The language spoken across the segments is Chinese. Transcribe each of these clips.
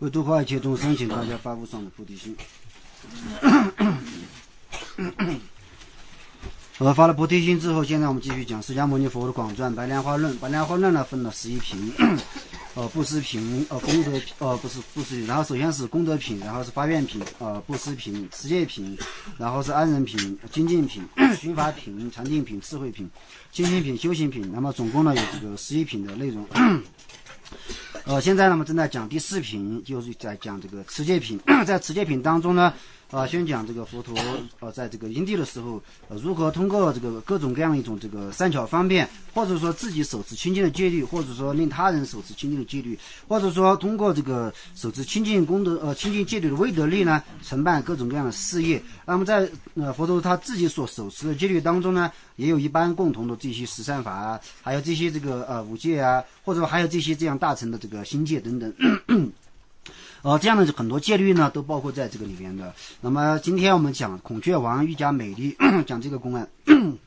为度化一切众生，请大家发无上的菩提心。发了菩提心之后，现在我们继续讲释迦牟尼佛的广传白莲花论。白莲花论呢分了11品，布施品，功德，不是布施品，然后首先是功德品，然后是发愿品，布施品，持戒品，然后是安忍品，精进品，熏法品，禅定品，智慧品，清净品，修行品。那么总共呢有这个11品的内容。现在呢我们正在讲第4品，就是在讲这个持戒品。在持戒品当中呢，宣讲这个佛陀在这个因地的时候，如何通过这个各种各样一种这个善巧方便，或者说自己手持清净的戒律，或者说令他人手持清净的戒律，或者说通过这个手持清净功德清净戒律的威德力呢，承办各种各样的事业。那么在佛陀他自己所手持的戒律当中呢，也有一般共同的这些十善法啊，还有这些这个五戒啊，或者说还有这些这样大乘的这个心戒等等。这样的很多戒律呢都包括在这个里面的。那么今天我们讲孔雀王愈加美丽，讲这个公案。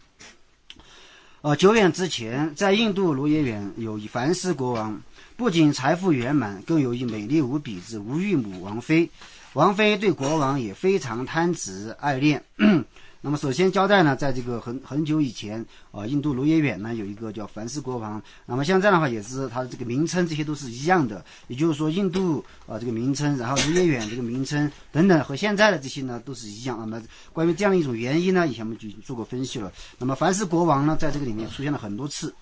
久远之前，在印度罗耶园有一梵师国王，不仅财富圆满，更有一美丽无比之无欲母王妃。王妃对国王也非常贪执爱恋。那么首先交代呢，在这个很久以前，印度罗耶园呢有一个叫梵师国王。那么像这样的话，也是它的这个名称，这些都是一样的。也就是说，印度这个名称，然后罗耶园这个名称等等，和现在的这些呢都是一样。那么关于这样的一种原因呢，以前我们就做过分析了。那么梵师国王呢，在这个里面出现了很多次。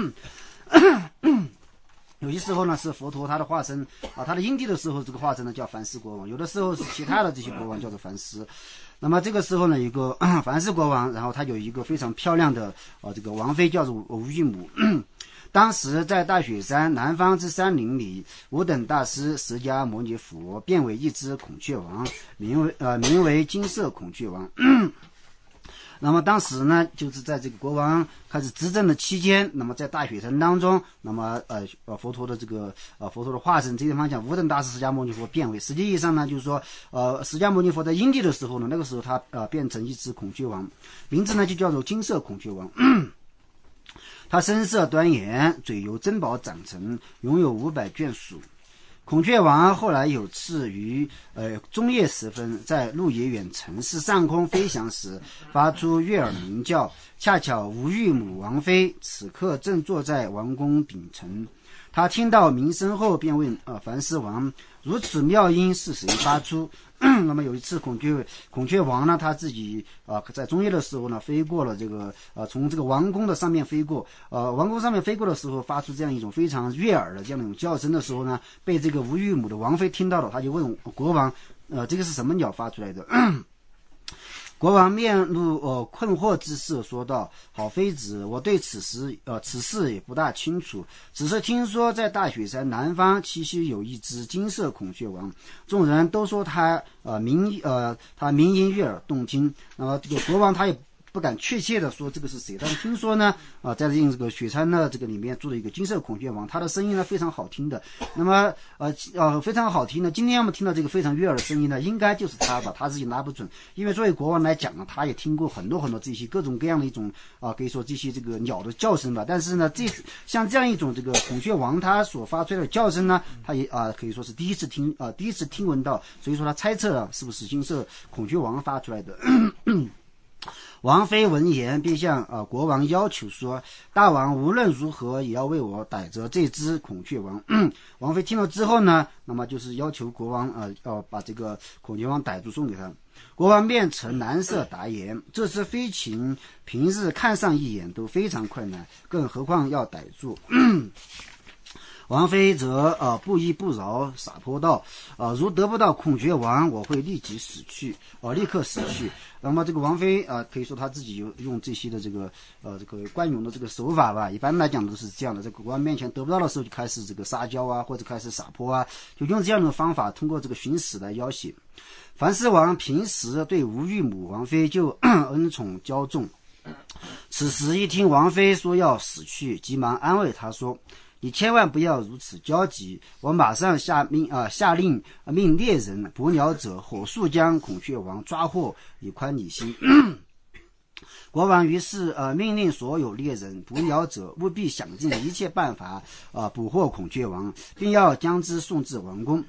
有些时候呢是佛陀他的化身他的因地的时候，这个化身呢叫梵师国王；有的时候是其他的这些国王叫做梵师。那么这个时候呢，有一个梵师国王，然后他有一个非常漂亮的这个王妃，叫做无欲母。当时在大雪山南方之山林里，吾等大师释迦牟尼佛变为一只孔雀王，名为金色孔雀王。那么当时呢，就是在这个国王开始执政的期间，那么在大雪山当中，那么佛陀的这个佛陀的化身，这地方讲无等大师释迦牟尼佛变为，实际意义上呢，就是说释迦牟尼佛在因地的时候呢，那个时候他变成一只孔雀王，名字呢就叫做金色孔雀王。他身色端严，嘴由珍宝长成，拥有500眷属。孔雀王后来有次于中夜时分，在鹿野远城市上空飞翔时，发出悦耳鸣叫。恰巧无欲母王妃此刻正坐在王宫顶层，他听到鸣声后，便问梵师王：如此妙音是谁发出？那么有一次孔雀王呢，他自己在中夜的时候呢，飞过了这个从这个王宫的上面飞过，王宫上面飞过的时候，发出这样一种非常悦耳的这样一种叫声的时候呢，被这个无欲母的王妃听到了，他就问国王，这个是什么鸟发出来的？国王面露困惑之色，说道：好妃子，我对此事也不大清楚，只是听说在大雪山南方栖息有一只金色孔雀王，众人都说他鸣音悦耳动听。那么这个国王他也不敢确切的说这个是谁，但是听说呢在这个雪山的这个里面住了一个金色孔雀王，他的声音呢非常好听的。那么非常好听的，今天我们听到这个非常悦耳的声音呢，应该就是他吧，他自己拿不准，因为作为国王来讲呢，他也听过很多这些各种各样的一种可以说这些这个鸟的叫声吧。但是呢，像这样一种这个孔雀王他所发出来的叫声呢，他也可以说是第一次听闻到，所以说他猜测是不是金色孔雀王发出来的。王妃闻言，便向国王要求说：大王无论如何也要为我逮着这只孔雀王。王妃听了之后呢，那么就是要求国王要把这个孔雀王逮住送给他。国王面呈难色答言：这只飞禽平日看上一眼都非常困难，更何况要逮住。王妃则不依不饶，撒泼道：如得不到孔雀王，我会立刻死去。那么这个王妃可以说他自己用这些的这个惯用的这个手法吧，一般来讲都是这样的，在国王面前得不到的时候就开始这个撒娇啊，或者开始撒泼啊，就用这样的方法通过这个寻死来要挟。梵师王平时对无欲母王妃就恩宠骄纵，此时一听王妃说要死去，急忙安慰他说：你千万不要如此焦急，我马上下令命猎人捕鸟者火速将孔雀王抓获，以宽你心。国王于是命令所有猎人捕鸟者务必想尽一切办法捕获孔雀王，并要将之送至王宫。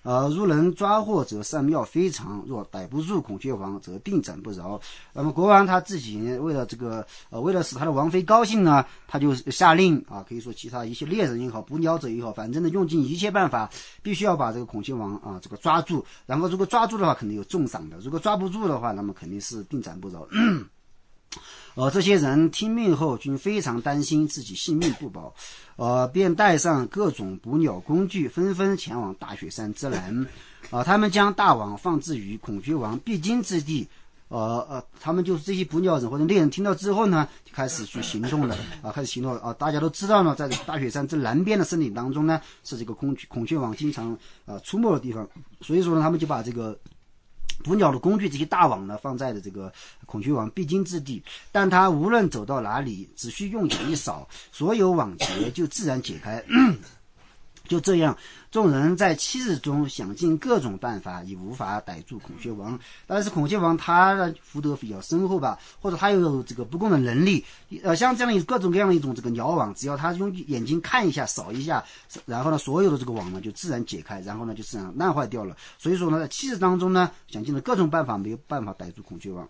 如能抓获则善妙非常，若逮不住孔雀王则定斩不饶。那么国王他自己为了为了使他的王妃高兴呢，他就下令可以说其他一些猎人也好，捕鸟者也好，反正呢用尽一切办法，必须要把这个孔雀王这个抓住。然后如果抓住的话，肯定有重赏的；如果抓不住的话，那么肯定是定斩不饶。这些人听命后均非常担心自己性命不保，便带上各种捕鸟工具，纷纷前往大雪山之南。他们将大网放置于孔雀王必经之地。他们就是这些捕鸟人或者猎人听到之后呢，就开始去行动了开始行动大家都知道呢，在大雪山这南边的森林当中呢，是这个孔雀王经常出没的地方，所以说呢，他们就把这个捕鸟的工具这些大网呢放在了这个孔雀王必经之地，但他无论走到哪里，只需用眼一扫，所有网结就自然解开。就这样，众人在7日中想尽各种办法，已无法逮住孔雀王。但是孔雀王他的福德比较深厚吧，或者他有这个不共的能力，像这样各种各样的一种这个鸟网，只要他用眼睛看一下、扫一下，然后呢，所有的这个网呢就自然解开，然后呢就自然烂坏掉了。所以说呢，在7日当中呢，想尽了各种办法，没有办法逮住孔雀王。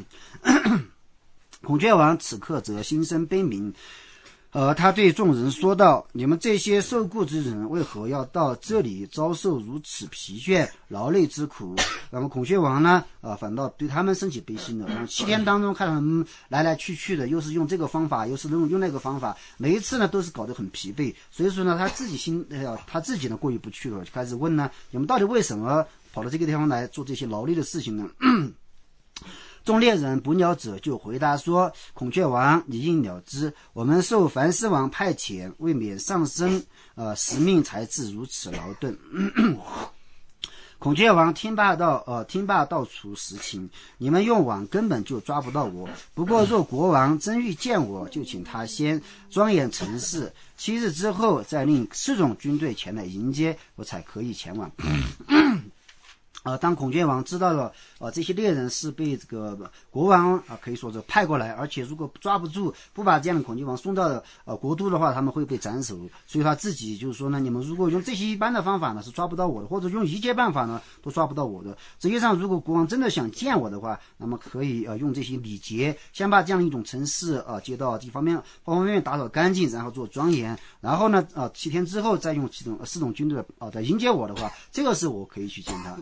孔雀王此刻则心生悲悯。他对众人说道：“你们这些受雇之人，为何要到这里遭受如此疲倦、劳累之苦？”那么孔雀王呢，反倒对他们生起悲心了。然后7天当中，看他们来来去去的，又是用这个方法，又是用那个方法，每一次呢都是搞得很疲惫。所以说呢，他自己呢过意不去了，就开始问呢：你们到底为什么跑到这个地方来做这些劳力的事情呢？众猎人捕鸟者就回答说：“孔雀王，你应了之，我们受樊斯王派遣，为免上身使命才致如此劳顿。”孔雀王听罢道出实情，你们用网根本就抓不到我。不过若国王真欲见我，就请他先庄严陈氏，7日之后再令4种军队前来迎接，我才可以前往。当孔雀王知道了这些猎人是被这个国王可以说是派过来，而且如果抓不住，不把这样的孔雀王送到国都的话，他们会被斩首。所以他自己就是说呢，你们如果用这些一般的方法呢，是抓不到我的，或者用一切办法呢，都抓不到我的。实际上，如果国王真的想见我的话，那么可以用这些礼节，先把这样一种城市街道这方面方方面面打扫干净，然后做庄严，然后呢7天之后再用4种军队来迎接我的话，这个是我可以去见他。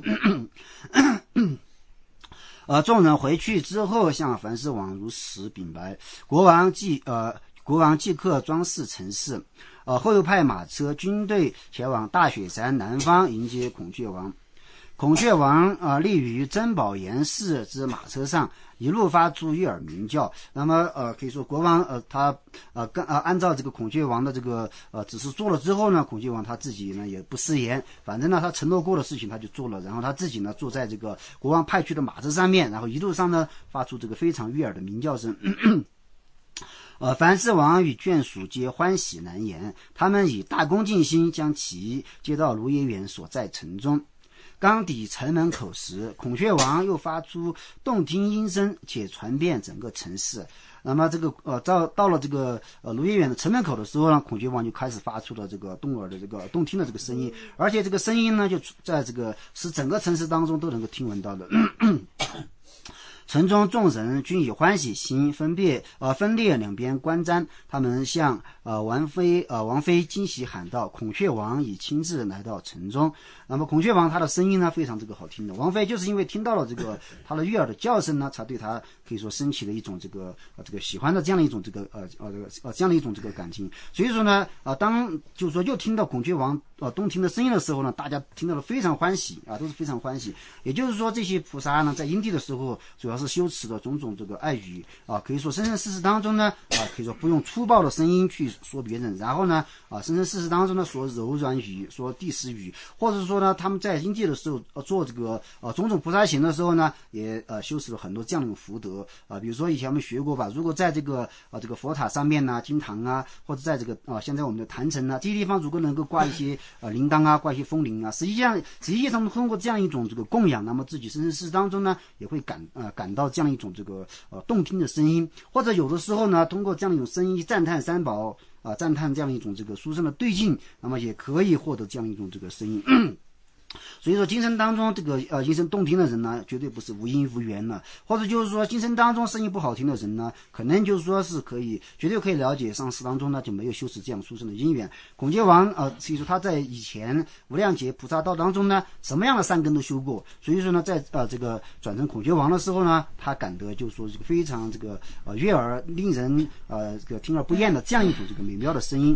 众人回去之后，向樊斯王如实禀白。国王即刻装饰城市，后又派马车军队前往大雪山南方迎接孔雀王。孔雀王立于珍宝岩寺之马车上，一路发出悦耳鸣叫。那么可以说国王他按照这个孔雀王的这个指示做了之后呢，孔雀王他自己呢也不食言，反正呢他承诺过的事情他就做了，然后他自己呢坐在这个国王派去的马车上面，然后一路上呢发出这个非常悦耳的鸣叫声。樊斯王与眷属皆欢喜难言，他们以大恭敬心将其接到卢耶园所在城中。刚抵城门口时，孔雀王又发出动听音声，且传遍整个城市。那么这个到了这个卢耶园的城门口的时候呢，孔雀王就开始发出了这个动耳的这个动听的这个声音，而且这个声音呢就在这个使整个城市当中都能够听闻到的。城中众人均以欢喜心分列两边观瞻，他们向王妃惊喜喊道：“孔雀王已亲自来到城中。”那么孔雀王他的声音呢非常这个好听的，王妃就是因为听到了这个他的悦耳的叫声呢，才对他可以说升起了一种这个喜欢的这样的一种这个这样的一种这个感情。所以说呢当就是说又听到孔雀王动听的声音的时候呢，大家听到了非常欢喜都是非常欢喜。也就是说这些菩萨呢在因地的时候主要是修持的种种这个爱语可以说生生世世当中呢可以说不用粗暴的声音去说别人，然后呢生生世世当中呢说柔软语，说地势语，或者说呢他们在因地的时候做这个种种菩萨行的时候呢，也修持了很多这样的福德比如说以前我们学过吧，如果在这个佛塔上面金堂或者在这个现在我们的坛城这些地方如果能够挂一些铃铛挂一些风铃实际上通过这样一种这个供养，那么自己生生世世当中呢也会感到这样一种这个动听的声音，或者有的时候呢通过这样一种声音赞叹三宝赞叹这样一种这个殊胜的对境，那么也可以获得这样一种这个声音。 所以说精神当中这个音声动听的人呢，绝对不是无因无缘了，或者就是说精神当中声音不好听的人呢，可能就是说是绝对可以了解上师当中呢就没有修持这样殊胜的因缘。孔雀王所以说他在以前无量劫菩萨道当中呢，什么样的善根都修过，所以说呢在这个转成孔雀王的时候呢，他感得就是说这个非常这个悦耳令人这个听而不厌的这样一种这个美妙的声音。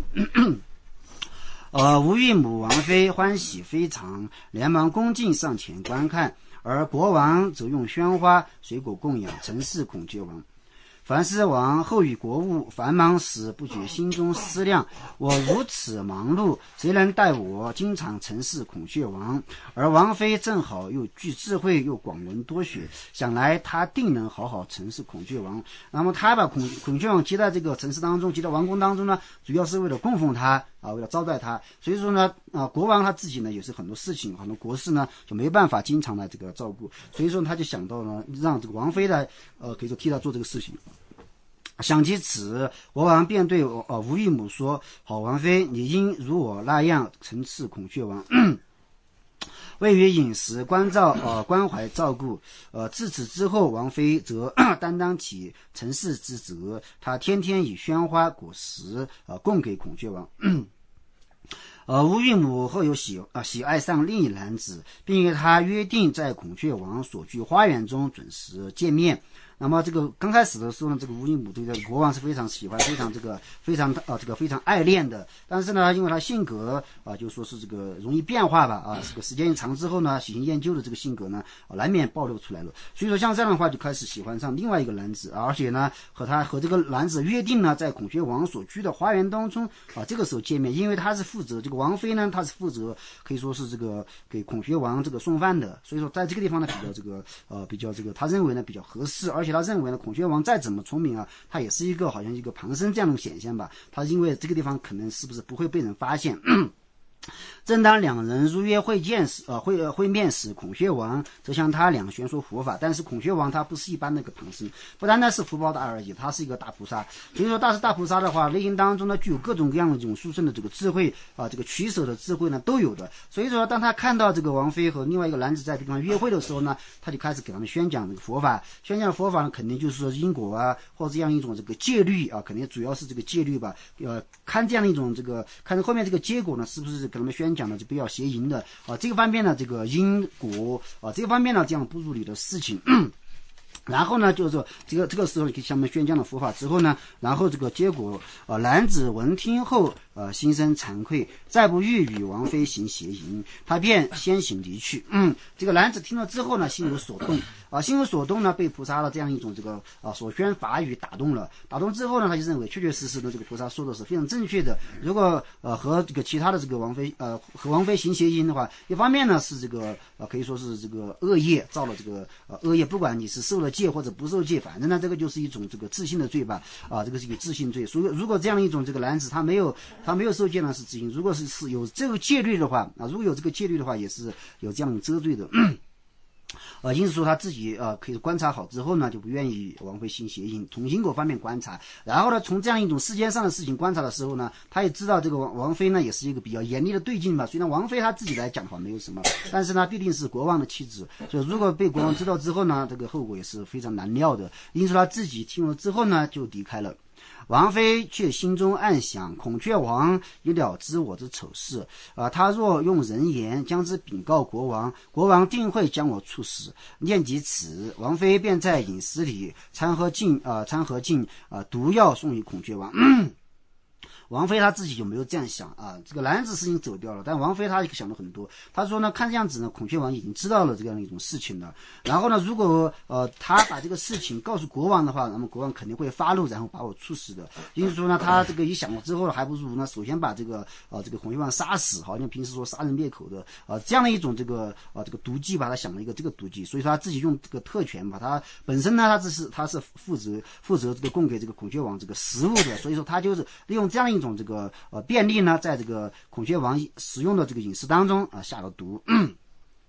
吴玉母王妃欢喜非常，连忙恭敬上前观看，而国王则用鲜花水果供养，陈氏孔雀王。樊氏王后与国务繁忙时，不觉心中思量：我如此忙碌，谁能带我经常陈氏孔雀王？而王妃正好又具智慧，又广闻多学，想来他定能好好陈氏孔雀王。那么他把孔雀王接在这个城市当中，接到王宫当中呢，主要是为了供奉他为了招待他。所以说呢国王他自己呢也是很多事情很多国事呢就没办法经常来这个照顾，所以说他就想到呢让这个王妃来可以说替他做这个事情。想及此，国王便对吴玉母说：好王妃，你应如我那样陈氏孔雀王。位于饮食关怀照顾，自此之后，王妃则担当起陈氏之责，她天天以鲜花果实供给孔雀王。吴玉母后有喜爱上另一男子，并与他约定在孔雀王所居花园中准时见面。那么这个刚开始的时候呢，这个吴玉母对这个国王是非常喜欢，非常爱恋的。但是呢，因为他性格就说是这个容易变化吧这个时间一长之后呢，喜新厌旧的这个性格呢难免暴露出来了。所以说像这样的话，就开始喜欢上另外一个男子，而且呢和这个男子约定呢，在孔雀王所居的花园当中这个时候见面。因为他是负责这个王妃呢，他是负责可以说是这个给孔雀王这个送饭的，所以说在这个地方呢比较这个他认为呢比较合适。而且他认为呢，孔雀王再怎么聪明他也是一个好像一个旁生这样的显现吧，他因为这个地方可能是不是不会被人发现。正当两人如约会面时，孔雀王则向他俩宣说佛法。但是孔雀王他不是一般的一个旁生，不单单是福报大而已，他是一个大菩萨。所以说大菩萨的话，内心当中呢具有各种各样的这种殊胜的这个智慧这个取舍的智慧呢都有的。所以说当他看到这个王妃和另外一个男子在这个地方约会的时候呢，他就开始给他们宣讲这个佛法。宣讲佛法呢，肯定就是说因果或者这样一种这个戒律肯定主要是这个戒律吧。看这样一种这个看后面这个结果呢，是不是给他们宣讲的就不要邪淫的这个方面呢，这个因果这个方面呢，这样不入理的事情。然后呢，就是说这个时候给他们宣讲了佛法之后呢，然后这个结果男子闻听后心生惭愧，再不欲与王妃行邪淫，他便先行离去。这个男子听了之后呢，心有所动心有所动呢，被菩萨的这样一种这个所宣法语打动了。打动之后呢，他就认为确确实实的这个菩萨说的是非常正确的。如果和这个其他的这个王妃和王妃行邪淫的话，一方面呢是这个可以说是这个恶业造了这个恶业，不管你是受了戒或者不受戒，反正呢这个就是一种这个自信的罪吧这个是一个自信罪。所以如果这样一种这个男子他没有受戒呢是自信，如果是有这个戒律的话如果有这个戒律的话，也是有这样的遮罪的。因此说他自己可以观察好之后呢，就不愿意王妃行邪淫，从因果方面观察。然后呢，从这样一种世间上的事情观察的时候呢，他也知道这个王妃呢也是一个比较严厉的对境吧。虽然王妃她自己来讲的话没有什么，但是呢毕竟是国王的妻子，所以如果被国王知道之后呢，这个后果也是非常难料的。因此他自己听了之后呢，就离开了。王妃却心中暗想，孔雀王已了知我之丑事他若用人言将之禀告国王，国王定会将我处死。念及此，王妃便在饮食里掺和进毒药送与孔雀王。王妃她自己就没有这样想这个男子事情走掉了，但王妃她想了很多。她说呢，看这样子呢，孔雀王已经知道了这样一种事情了。然后呢，如果他把这个事情告诉国王的话，那么国王肯定会发怒，然后把我处死的。因此说呢，他这个一想了之后，还不如呢，首先把这个孔雀王杀死，好像平时说杀人灭口的这样的一种这个毒计吧，他想了一个这个毒计。所以说他自己用这个特权吧，他本身呢，他是负责这个供给这个孔雀王这个食物的，所以说他就是利用这样一种这个便利呢，在这个孔雀王使用的这个饮食当中下了毒。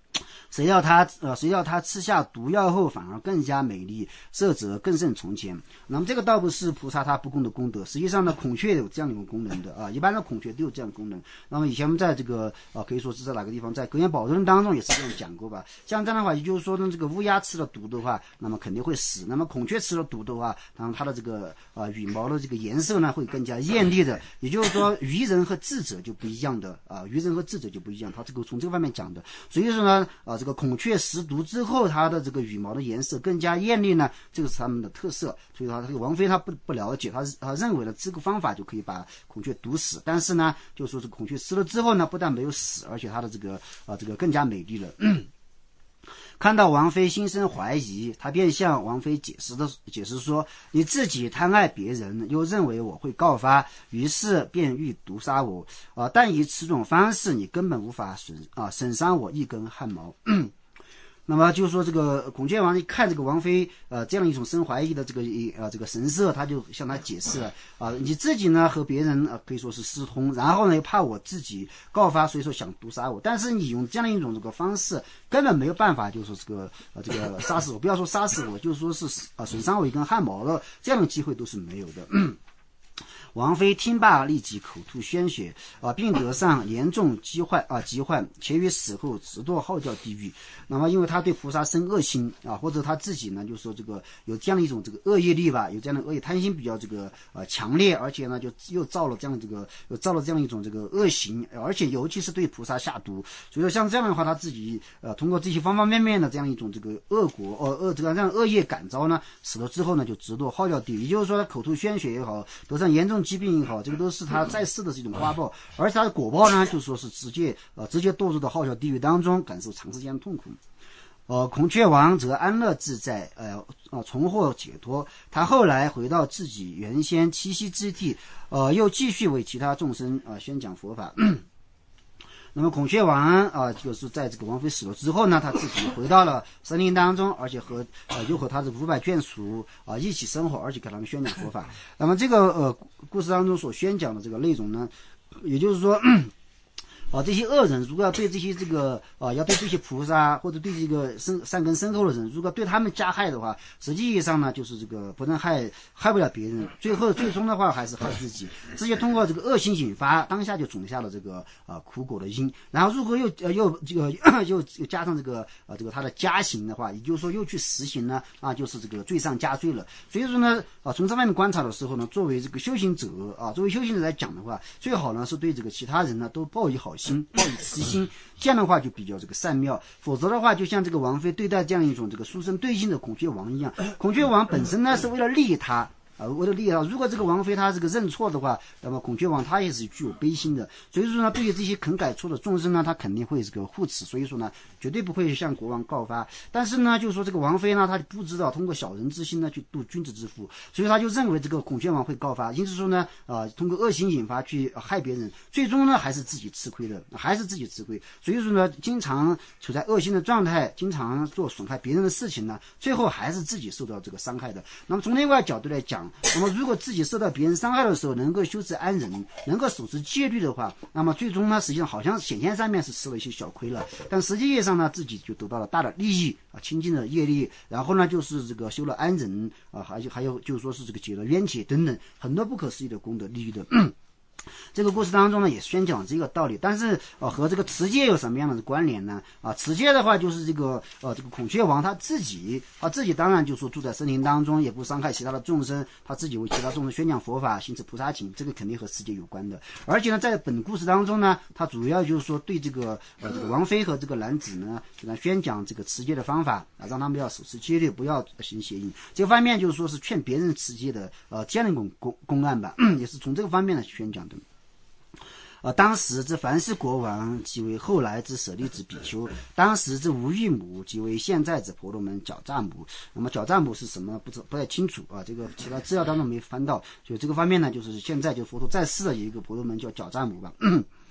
谁料他吃下毒药后反而更加美丽，色泽更胜从前。那么这个倒不是菩萨他不共的功德，实际上呢，孔雀有这样一种功能的啊，一般的孔雀都有这样的功能。那么以前我们在这个可以说是在哪个地方，在格言宝论当中也是这样讲过吧。像这样的话，也就是说呢，这个乌鸦吃了毒的话，那么肯定会死；那么孔雀吃了毒的话，然后它的这个羽毛的这个颜色呢会更加艳丽的。也就是说，愚人和智者就不一样的啊，愚人和智者就不一样，它这个从这个方面讲的。所以说呢，这个孔雀食毒之后，它的这个羽毛的颜色更加艳丽呢，这个是他们的特色。所以说，这个王妃她不了解，她认为呢这个方法就可以把孔雀毒死。但是呢，就说这个孔雀吃了之后呢，不但没有死，而且它的这个更加美丽了。看到王妃心生怀疑，他便向王妃解释说：“你自己贪爱别人，又认为我会告发，于是便欲毒杀我。但以此种方式，你根本无法损伤我一根汗毛。”那么就是说，这个孔雀王一看这个王妃这样一种生怀疑的这个神色，他就向他解释了你自己呢和别人可以说是私通，然后呢又怕我自己告发，所以说想毒杀我。但是你用这样一种这个方式，根本没有办法，就是说这个杀死我，不要说杀死我，就是说是损伤我一根汗毛了，这样的机会都是没有的。王妃听罢，立即口吐鲜血并得上严重疾患，且于死后直堕号叫地狱。那么因为他对菩萨生恶心或者他自己呢，就是说这个有这样的一种这个恶业力吧，有这样的恶业贪心比较这个强烈，而且呢就又造了这样一种这个恶行，而且尤其是对菩萨下毒。所以说像这样的话，他自己通过这些方方面面的这样一种这个这样恶业感召呢，死了之后呢就直堕号叫地狱。也就是说，他口吐鲜血也好，得上严重疾病也好，这个都是他在世的这种花报，而且他的果报呢，就说是直接堕入到号角地狱当中，感受长时间的痛苦。孔雀王则安乐自在，重获解脱。他后来回到自己原先栖息之地，又继续为其他众生宣讲佛法。那么孔雀王就是在这个王妃死了之后呢，他自己回到了森林当中，而且又和他的500眷属一起生活，而且给他们宣讲佛法。那么这个故事当中所宣讲的这个内容呢，也就是说这些恶人如果要对这些要对这些菩萨或者对这个善根深厚的人，如果对他们加害的话，实际意义上呢，就是这个不能害不了别人，最终的话还是害自己。直接通过这个恶行引发，当下就种下了这个苦果的因。然后如果又加上这个他的加刑的话，也就是说又去实行呢就是这个罪上加罪了。所以说呢从这方面观察的时候呢，作为这个修行者来讲的话，最好呢是对这个其他人呢都抱以好心，抱以慈心，这样的话就比较这个善妙。否则的话，就像这个王妃对待这样一种这个书生对境的孔雀王一样，孔雀王本身呢是为了利益他。为了利益他，如果这个王妃她这个认错的话，那么孔雀王他也是具有悲心的，所以说呢，对于这些肯改错的众生呢，他肯定会这个护持，所以说呢，绝对不会向国王告发。但是呢，就是说这个王妃呢，她不知道通过小人之心呢去度君子之腹，所以他就认为这个孔雀王会告发，因此说呢，通过恶行引发去害别人，最终呢还是自己吃亏的，所以说呢，经常处在恶心的状态，经常做损害别人的事情呢，最后还是自己受到这个伤害的。那么从另外角度来讲，那么如果自己受到别人伤害的时候能够修持安忍，能够守持戒律的话，那么最终呢实际上好像显现上面是吃了一些小亏了，但实际上呢自己就得到了大的利益清净的业力，然后呢就是这个修了安忍还有就是说是这个解了冤结等等很多不可思议的功德利益的。这个故事当中呢也宣讲这个道理，但是和这个持戒有什么样的关联呢？持戒的话就是这个孔雀王他自己当然就说住在森林当中，也不伤害其他的众生，他自己为其他众生宣讲佛法，行持菩萨行，这个肯定和持戒有关的。而且呢，在本故事当中呢，他主要就是说对这个王妃和这个男子呢，给他宣讲这个持戒的方法让他们要守持戒律，不要行邪淫。这个方面就是说是劝别人持戒的这样的一种公案吧，也是从这个方面来宣讲的。当时之梵世国王即为后来之舍利子比丘，当时之无欲母即为现在之婆罗门绞诈母。那么绞诈母是什么不太清楚这个其他资料当中没翻到，所以这个方面呢，就是现在就佛陀在世的有一个婆罗门叫绞诈母吧。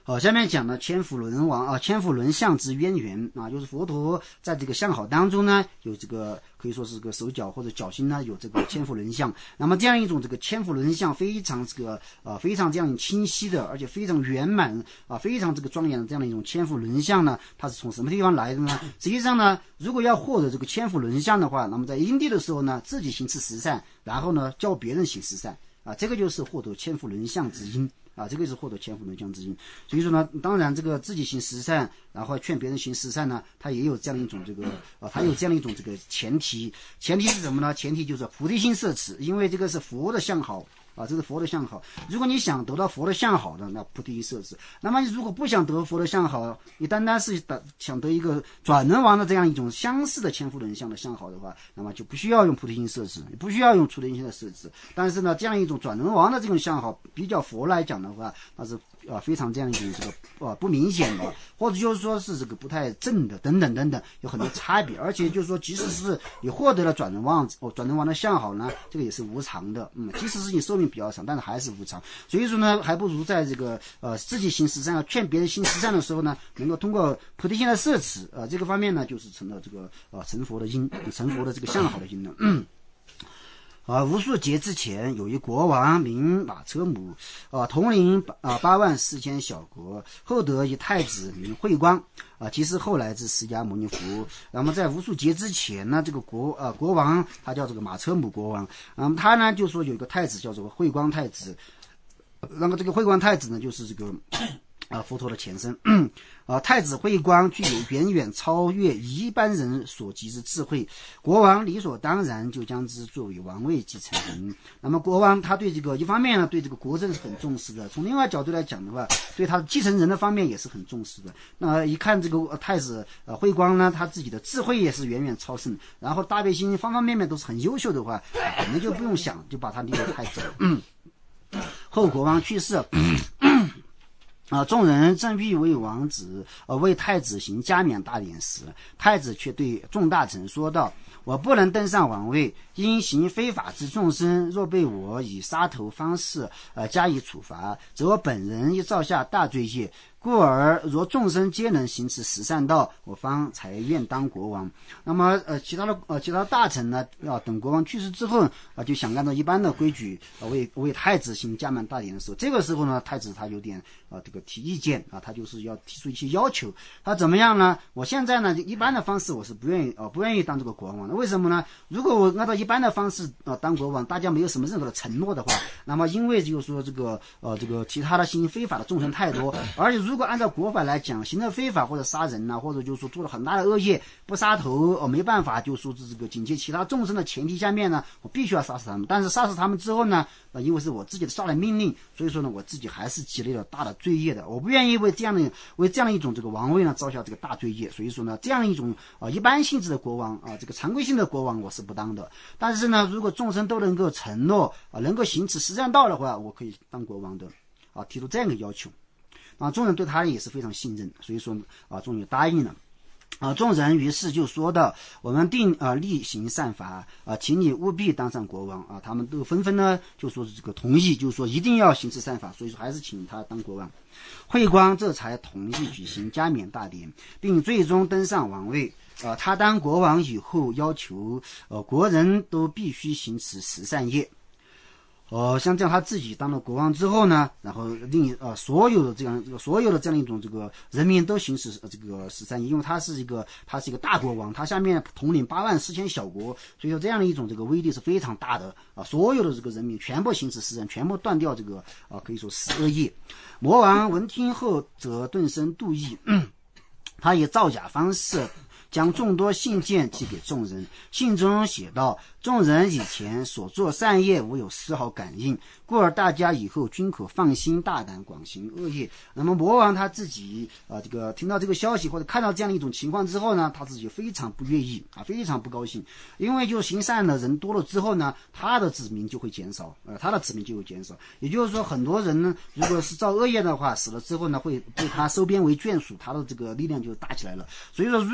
好，下面讲了千佛轮王啊，千佛轮相之渊源啊，就是佛陀在这个相好当中呢，有这个可以说是这个手脚或者脚心呢有这个千佛轮相。那么这样一种这个千佛轮相非常这个非常这样清晰的，而且非常圆满啊，非常这个庄严的这样的一种千佛轮相呢，它是从什么地方来的呢？实际上呢，如果要获得这个千佛轮相的话，那么在因地的时候呢，自己行持十善，然后呢教别人行十善啊，这个就是获得千佛轮相之因。啊，这个是获得千佛轮相之因。所以说呢，当然这个自己行十善，然后劝别人行十善呢，它也有这样一种这个它有这样一种这个前提是什么呢？前提就是菩提心摄持，因为这个是佛的相好啊，这是佛的相好。如果你想得到佛的相好的，那菩提心摄持。那么如果不想得佛的相好，你单单是想得一个转轮王的这样一种相似的千佛轮相的相好的话，那么就不需要用菩提心摄持，也不需要用出离心的摄持。但是呢，这样一种转轮王的这种相好，比较佛来讲的话，那是非常这样一种这个不明显的，或者就是说是这个不太正的等等等等，有很多差别。而且就是说，即使是你获得了转轮王的相好呢，这个也是无常的。即使是你寿命比较长，但是还是无常。所以说呢，还不如在这个自己行十善要劝别人行十善的时候呢，能够通过菩提心的摄持这个方面呢，就是成了这个成佛的因，成佛的这个相好的因了。无数劫之前，有一国王名马车母，统领84000小国，后得一太子名慧光，其实后来是释迦牟尼佛。那么在无数劫之前呢，这个国王他叫这个马车母国王，他呢就说有一个太子叫做慧光太子，那么这个慧光太子呢就是这个佛陀的前身。太子慧光具有远远超越一般人所及之智慧，国王理所当然就将之作为王位继承人。那么国王他对这个一方面呢，对这个国政是很重视的，从另外角度来讲的话，对他的继承人的方面也是很重视的。那一看这个太子慧光呢，他自己的智慧也是远远超胜，然后大悲心方方面面都是很优秀的话，可能就不用想，就把他立为太子。后国王去世，众人正欲为王子为太子行加冕大典时，太子却对众大臣说道：我不能登上王位，因行非法之众生若被我以杀头方式加以处罚，则我本人亦造下大罪业，故而若众生皆能行持十善道，我方才愿当国王。那么其他大臣呢等国王去世之后就想按照一般的规矩为太子行加冕大典的时候，这个时候呢太子他有点这个提意见他就是要提出一些要求。他怎么样呢？我现在呢一般的方式我是不愿意当这个国王的。为什么呢？如果我按照一般的方式当国王，大家没有什么任何的承诺的话，那么因为就是说这个其他的行非法的众生太多，而且如果按照国法来讲，行了非法或者杀人或者就是说做了很大的恶业，不杀头没办法，就说这个警戒其他众生的前提下面呢，我必须要杀死他们。但是杀死他们之后呢，因为是我自己的下的命令，所以说呢，我自己还是积累了大的罪业的。我不愿意为这样的一种这个王位呢造下这个大罪业。所以说呢，这样一种一般性质的国王这个常规性的国王我是不当的。但是呢，如果众生都能够承诺能够行持十善道的话，我可以当国王的提出这样一个要求。众人对他也是非常信任，所以说终于答应了。众人于是就说道：我们定力行善法请你务必当上国王他们都纷纷呢就说这个同意，就是说一定要行持善法，所以说还是请他当国王。慧光这才同意举行加冕大典，并最终登上王位。他当国王以后要求国人都必须行持十善业。像这样他自己当了国王之后呢，然后令所有的这样一种这个人民都行使这个十善业，因为他是一个大国王，他下面统领84000小国，所以说这样的一种这个威力是非常大的所有的这个人民全部行使十善，全部断掉这个可以说十恶业。魔王闻听后则顿生妒意，他以造假方式将众多信件寄给众人，信中写道：众人以前所做善业无有丝毫感应，故而大家以后均可放心大胆广行恶业。那么魔王他自己这个听到这个消息或者看到这样的一种情况之后呢，他自己非常不愿意非常不高兴，因为就行善的人多了之后呢，他的子民就会减少也就是说很多人呢如果是造恶业的话，死了之后呢会被他收编为眷属，他的这个力量就大起来了。所以说如果其他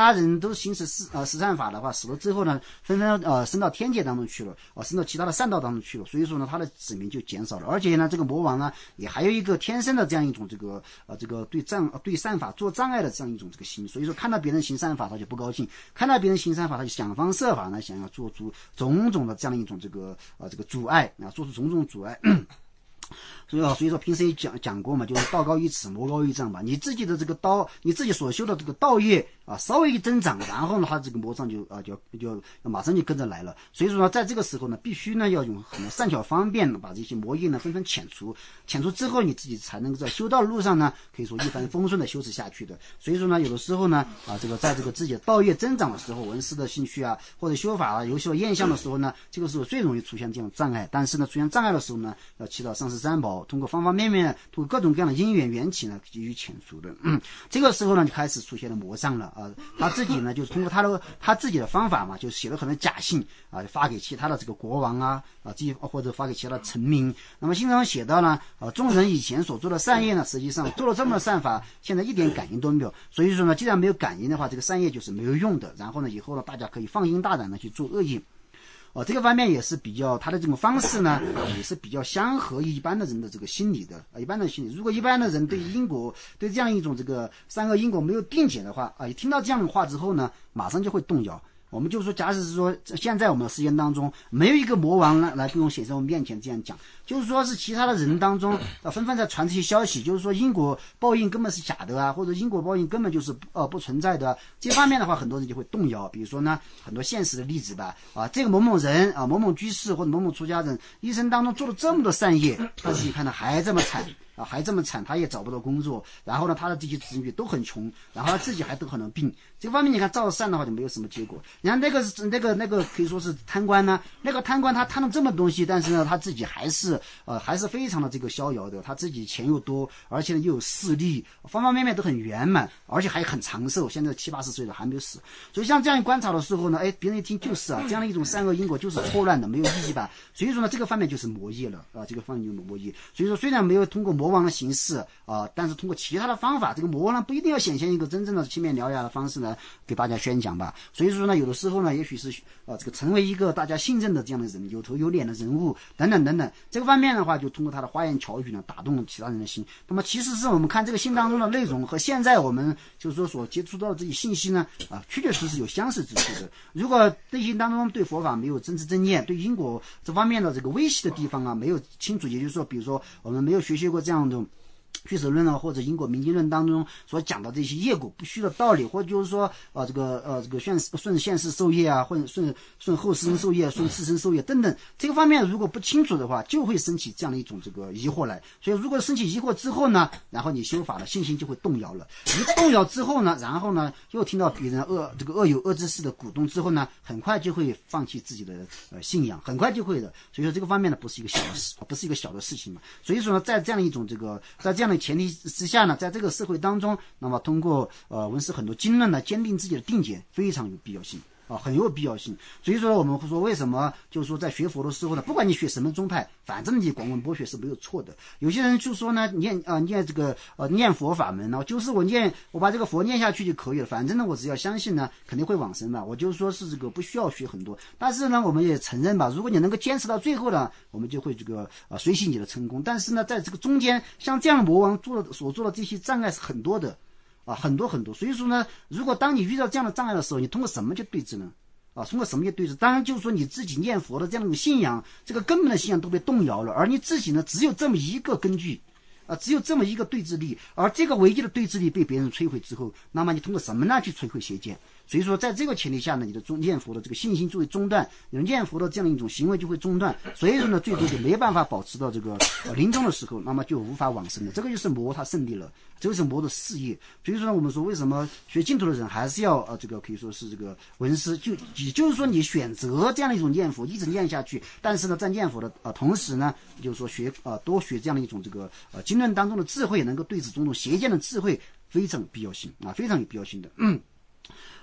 他人都行使十善法的话，死了之后呢，纷纷升到天界当中去了，升到其他的善道当中去了，所以说呢，他的子民就减少了。而且呢，这个魔王呢，也还有一个天生的这样一种这个对善法做障碍的这样一种这个心，所以说看到别人行善法他就不高兴，看到别人行善法他就想方设法呢，想要做出种种的这样一种这个阻碍啊，做出种种阻碍。所以说平时也讲过嘛，就是道高一尺，魔高一丈吧。你自己的这个道，你自己所修的这个道业啊，稍微一增长，然后呢，他这个魔障就马上就跟着来了。所以说呢，在这个时候呢，必须呢要用很多善巧方便把这些魔业呢纷纷遣除之后，你自己才能够在修道路上呢，可以说一帆风顺的修持下去的。所以说呢，有的时候呢，在这个自己的道业增长的时候，闻思的兴趣啊，或者修法啊，有所厌相的时候呢，这个时候最容易出现这种障碍。但是呢，出现障碍的时候呢，要祈祷上师三宝，通过方方面面，通过各种各样的因缘缘起呢，给予遣除的。这个时候呢，就开始出现了魔障了啊。他自己呢，就是通过他自己的方法嘛，就写了很多假信啊，发给其他的这个国王啊，或者发给其他的臣民。那么经常写到呢，众人以前所做的善业呢，实际上做了这么多善法，现在一点感应都没有。所以说呢，既然没有感应的话，这个善业就是没有用的。然后呢，以后呢，大家可以放心大胆的去做恶业。这个方面也是比较，他的这种方式呢，也是比较相合一般的人的这个心理的。一般的心理，如果一般的人对因果，对这样一种这个善恶因果没有定解的话，一听到这样的话之后呢，马上就会动摇。我们就说，假使是说，现在我们的时间当中，没有一个魔王来不用显在我们面前这样讲，就是说是其他的人当中纷纷在传这些消息，就是说因果报应根本是假的啊，或者因果报应根本就是不存在的。这方面的话，很多人就会动摇。比如说呢，很多现实的例子吧，这个某某人某某居士或者某某出家人，一生当中做了这么多善业，但是你看他还这么惨。还这么惨，他也找不到工作，然后呢，他的这些子女都很穷，然后他自己还得很多病。这个方面你看，造善的话就没有什么结果。然后那个可以说是贪官呢，那个贪官他贪了这么东西，但是呢，他自己还是非常的这个逍遥的，他自己钱又多，而且呢又有势力，方方面面都很圆满，而且还很长寿，现在70-80岁了还没有死。所以像这样观察的时候呢，别人一听就是这样的一种善恶因果就是错乱的，没有意义吧。所以说呢，这个方面就是魔业了这个方面就是魔业。所以说虽然没有通过魔王的形式但是通过其他的方法，这个魔王呢不一定要显现一个真正的青面獠牙的方式呢给大家宣讲吧。所以说呢，有的时候呢，也许是这个成为一个大家信任的这样的人，有头有脸的人物等等等等，这个方面的话，就通过他的花言巧语呢打动了其他人的心。那么其实是我们看这个信当中的内容和现在我们就是说所接触到的这些信息呢确确实实有相似之处的。如果内心当中对佛法没有真知正念，对因果这方面的这个微细的地方没有清楚，也就是说比如说我们没有学习过这样的俱舍论或者因果明经论当中所讲的这些业果不虚的道理，或者就是说这个顺现世受业或者顺后世生受业，顺次生受业等等，这个方面如果不清楚的话，就会升起这样的一种这个疑惑来。所以如果升起疑惑之后呢，然后你修法的信心就会动摇了。一动摇之后呢，然后呢又听到别人恶有恶之事的鼓动之后呢，很快就会放弃自己的信仰，很快就会的。所以说这个方面呢不是一个小的事情嘛。所以说呢，在这样一种在这样的前提之下呢，在这个社会当中，那么通过闻思很多经论呢，坚定自己的定解，非常有必要性很有必要性。所以说我们会说，为什么就是说在学佛的时候呢，不管你学什么宗派，反正你广闻博学是没有错的。有些人就说呢，念这个念佛法门呢，就是我把这个佛念下去就可以了，反正呢我只要相信呢，肯定会往生嘛。我就说是这个不需要学很多。但是呢，我们也承认吧，如果你能够坚持到最后呢，我们就会这个随喜你的成功。但是呢，在这个中间，像这样的魔王所做的这些障碍是很多的。很多。所以说呢，如果当你遇到这样的障碍的时候，你通过什么去对峙呢？通过什么去对峙？当然就是说你自己念佛的这样一种信仰，这个根本的信仰都被动摇了，而你自己呢，只有这么一个根据。只有这么一个对峙力，而这个唯一的对峙力被别人摧毁之后，那么你通过什么呢去摧毁邪见？所以说在这个前提下呢，你的念佛的这个信心就会中断，你的念佛的这样一种行为就会中断，所以说呢，最终就没办法保持到这个临终的时候，那么就无法往生了。这个就是魔他胜利了，这个是魔的事业。所以说呢，我们说为什么学净土的人还是要这个可以说是这个闻思，也就是说你选择这样的一种念佛，一直念下去，但是呢，在念佛的同时呢，就是说多学这样的一种这个经论当中的智慧，能够对治种种邪见的智慧，非常有必要性非常有必要性的。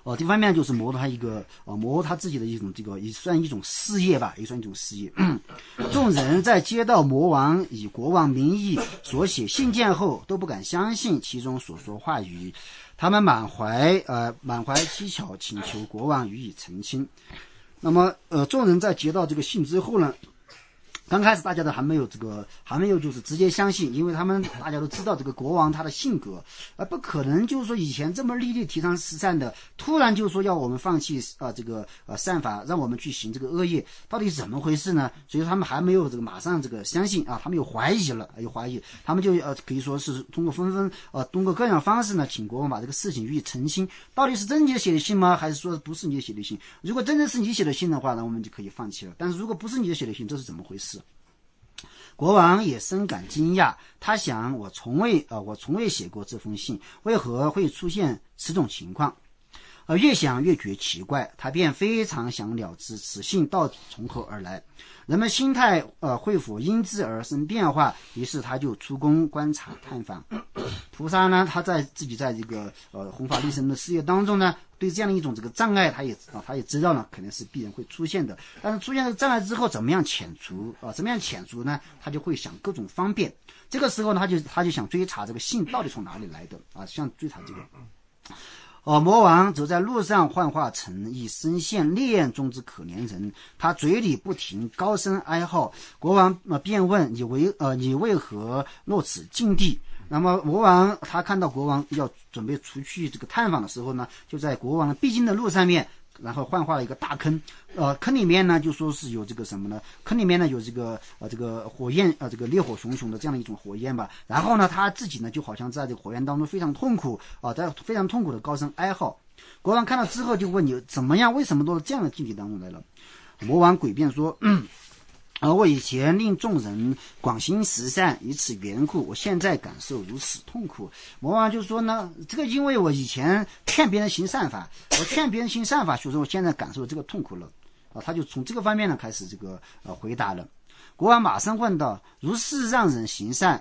这方面就是磨他一个磨他自己的一种这个也算一种事业吧，也算一种事业。众人在接到魔王以国王名义所写信件后，都不敢相信其中所说话语，他们满怀蹊跷，请求国王予以澄清。那么众人在接到这个信之后呢，刚开始大家都还没有就是直接相信，因为大家都知道这个国王他的性格，不可能就是说以前这么立地提倡慈善的，突然就说要我们放弃善法，让我们去行这个恶业，到底是怎么回事呢？所以他们还没有这个马上这个相信啊，他们有怀疑，他们就可以说是通过通过各样方式呢，请国王把这个事情予以澄清，到底是真你写的信吗？还是说不是你写的信？如果真的是你写的信的话呢，我们就可以放弃了。但是如果不是你写的信，这是怎么回事？国王也深感惊讶，他想我从未写过这封信，为何会出现此种情况？越想越觉奇怪，他便非常想了知此信到底从何而来。人们心态会否因之而生变化？于是他就出宫观察探访。菩萨呢，他自己在这个弘法利生的事业当中呢，对这样的一种这个障碍，他也知道呢，肯定是必然会出现的。但是出现这个障碍之后，怎么样遣除呢？他就会想各种方便。这个时候呢，他就想追查这个信到底从哪里来的想追查这个。魔王则在路上幻化成一身陷烈焰中之可怜人，他嘴里不停高声哀号。国王便问你为何落此境地？那么魔王他看到国王要准备出去这个探访的时候呢，就在国王的必经的路上面，然后幻化了一个大坑，坑里面呢就说是有这个什么呢？坑里面呢有这个火焰这个烈火熊熊的这样的一种火焰吧。然后呢他自己呢就好像在这个火焰当中非常痛苦在非常痛苦的高声哀号。国王看到之后就问你怎么样？为什么到这样的境地当中来了？魔王诡辩说我以前令众人广行十善，以此缘故，我现在感受如此痛苦。魔王就说呢，这个因为我以前劝别人行善法，所以说我现在感受这个痛苦了他就从这个方面呢开始这个回答了。国王马上问道：如是让人行善，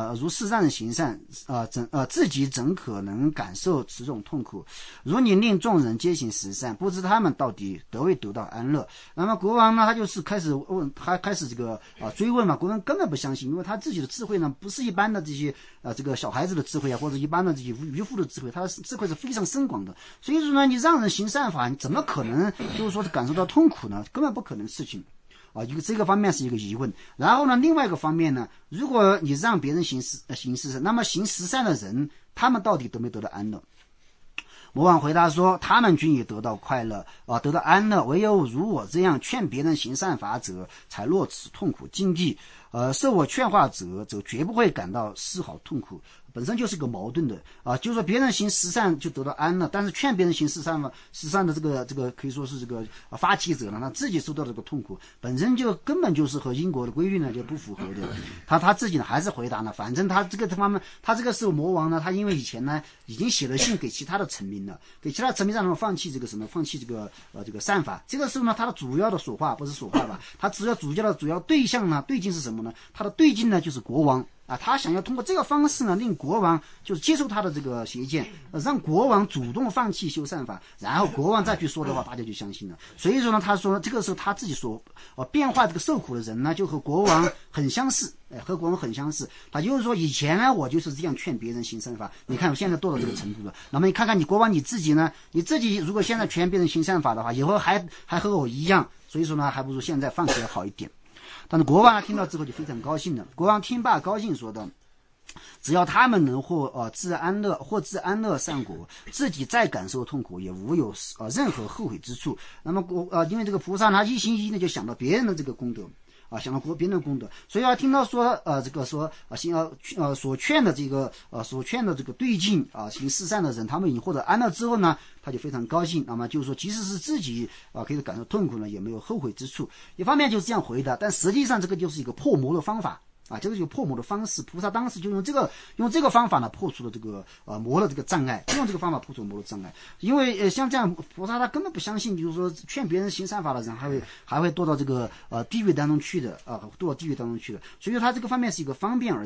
自己怎可能感受此种痛苦？如你令众人皆行十善，不知他们到底得未得到安乐？那么国王呢，他就是开始这个追问嘛。国王根本不相信，因为他自己的智慧呢，不是一般的这些这个小孩子的智慧或者一般的这些渔夫的智慧，他的智慧是非常深广的。所以说呢，你让人行善法，你怎么可能就是说感受到痛苦呢？根本不可能的事情。这个方面是一个疑问。然后呢，另外一个方面呢，如果你让别人行十善，那么行十善的人，他们到底得没得到安乐？魔王回答说：他们均已得到快乐得到安乐，唯有如我这样劝别人行善法者，才落此痛苦境地。受我劝化者，则绝不会感到丝毫痛苦。本身就是个矛盾的就是说别人行十善就得到安乐，但是劝别人行十善的这个可以说是这个发起者呢，他自己受到这个痛苦，本身就根本就是和因果的规律呢就不符合的。他自己呢还是回答呢，反正他这个方面，他这个时候魔王呢，他因为以前呢已经写了信给其他的臣民了，给其他臣民让他们放弃这个善法。这个时候呢，他的主要的说话不是说话吧，他主要对象呢对境是什么呢？他的对境呢就是国王他想要通过这个方式呢，令国王就是接受他的这个邪见，让国王主动放弃修善法，然后国王再去说的话，大家就相信了。所以说呢，他说这个时候他自己说变化这个受苦的人呢，就和国王很相似，他就是说以前呢，我就是这样劝别人行善法，你看我现在做到这个程度了。那么你看看你国王你自己呢，你自己如果现在劝别人行善法的话，以后还和我一样，所以说呢，还不如现在放弃要好一点。但是国王听到之后就非常高兴了。国王听罢高兴说道：只要他们能获自安乐善果，自己再感受痛苦也无有任何后悔之处。那么因为这个菩萨他一心一意的就想到别人的这个功德想到别人的功德，所以听到说所劝的这个对境行十善的人，他们已经获得安乐之后呢，他就非常高兴。那么就是说，即使是自己可以感受痛苦呢，也没有后悔之处。一方面就是这样回答，但实际上这个就是一个破魔的方法这个就是破魔的方式。菩萨当时就用这个方法呢，破除了这个魔的这个障碍，用这个方法破除魔的障碍。因为像这样菩萨他根本不相信，就是说劝别人行善法的人还会堕到这个地狱当中去的堕到地狱当中去的。所以说他这个方面是一个方便而已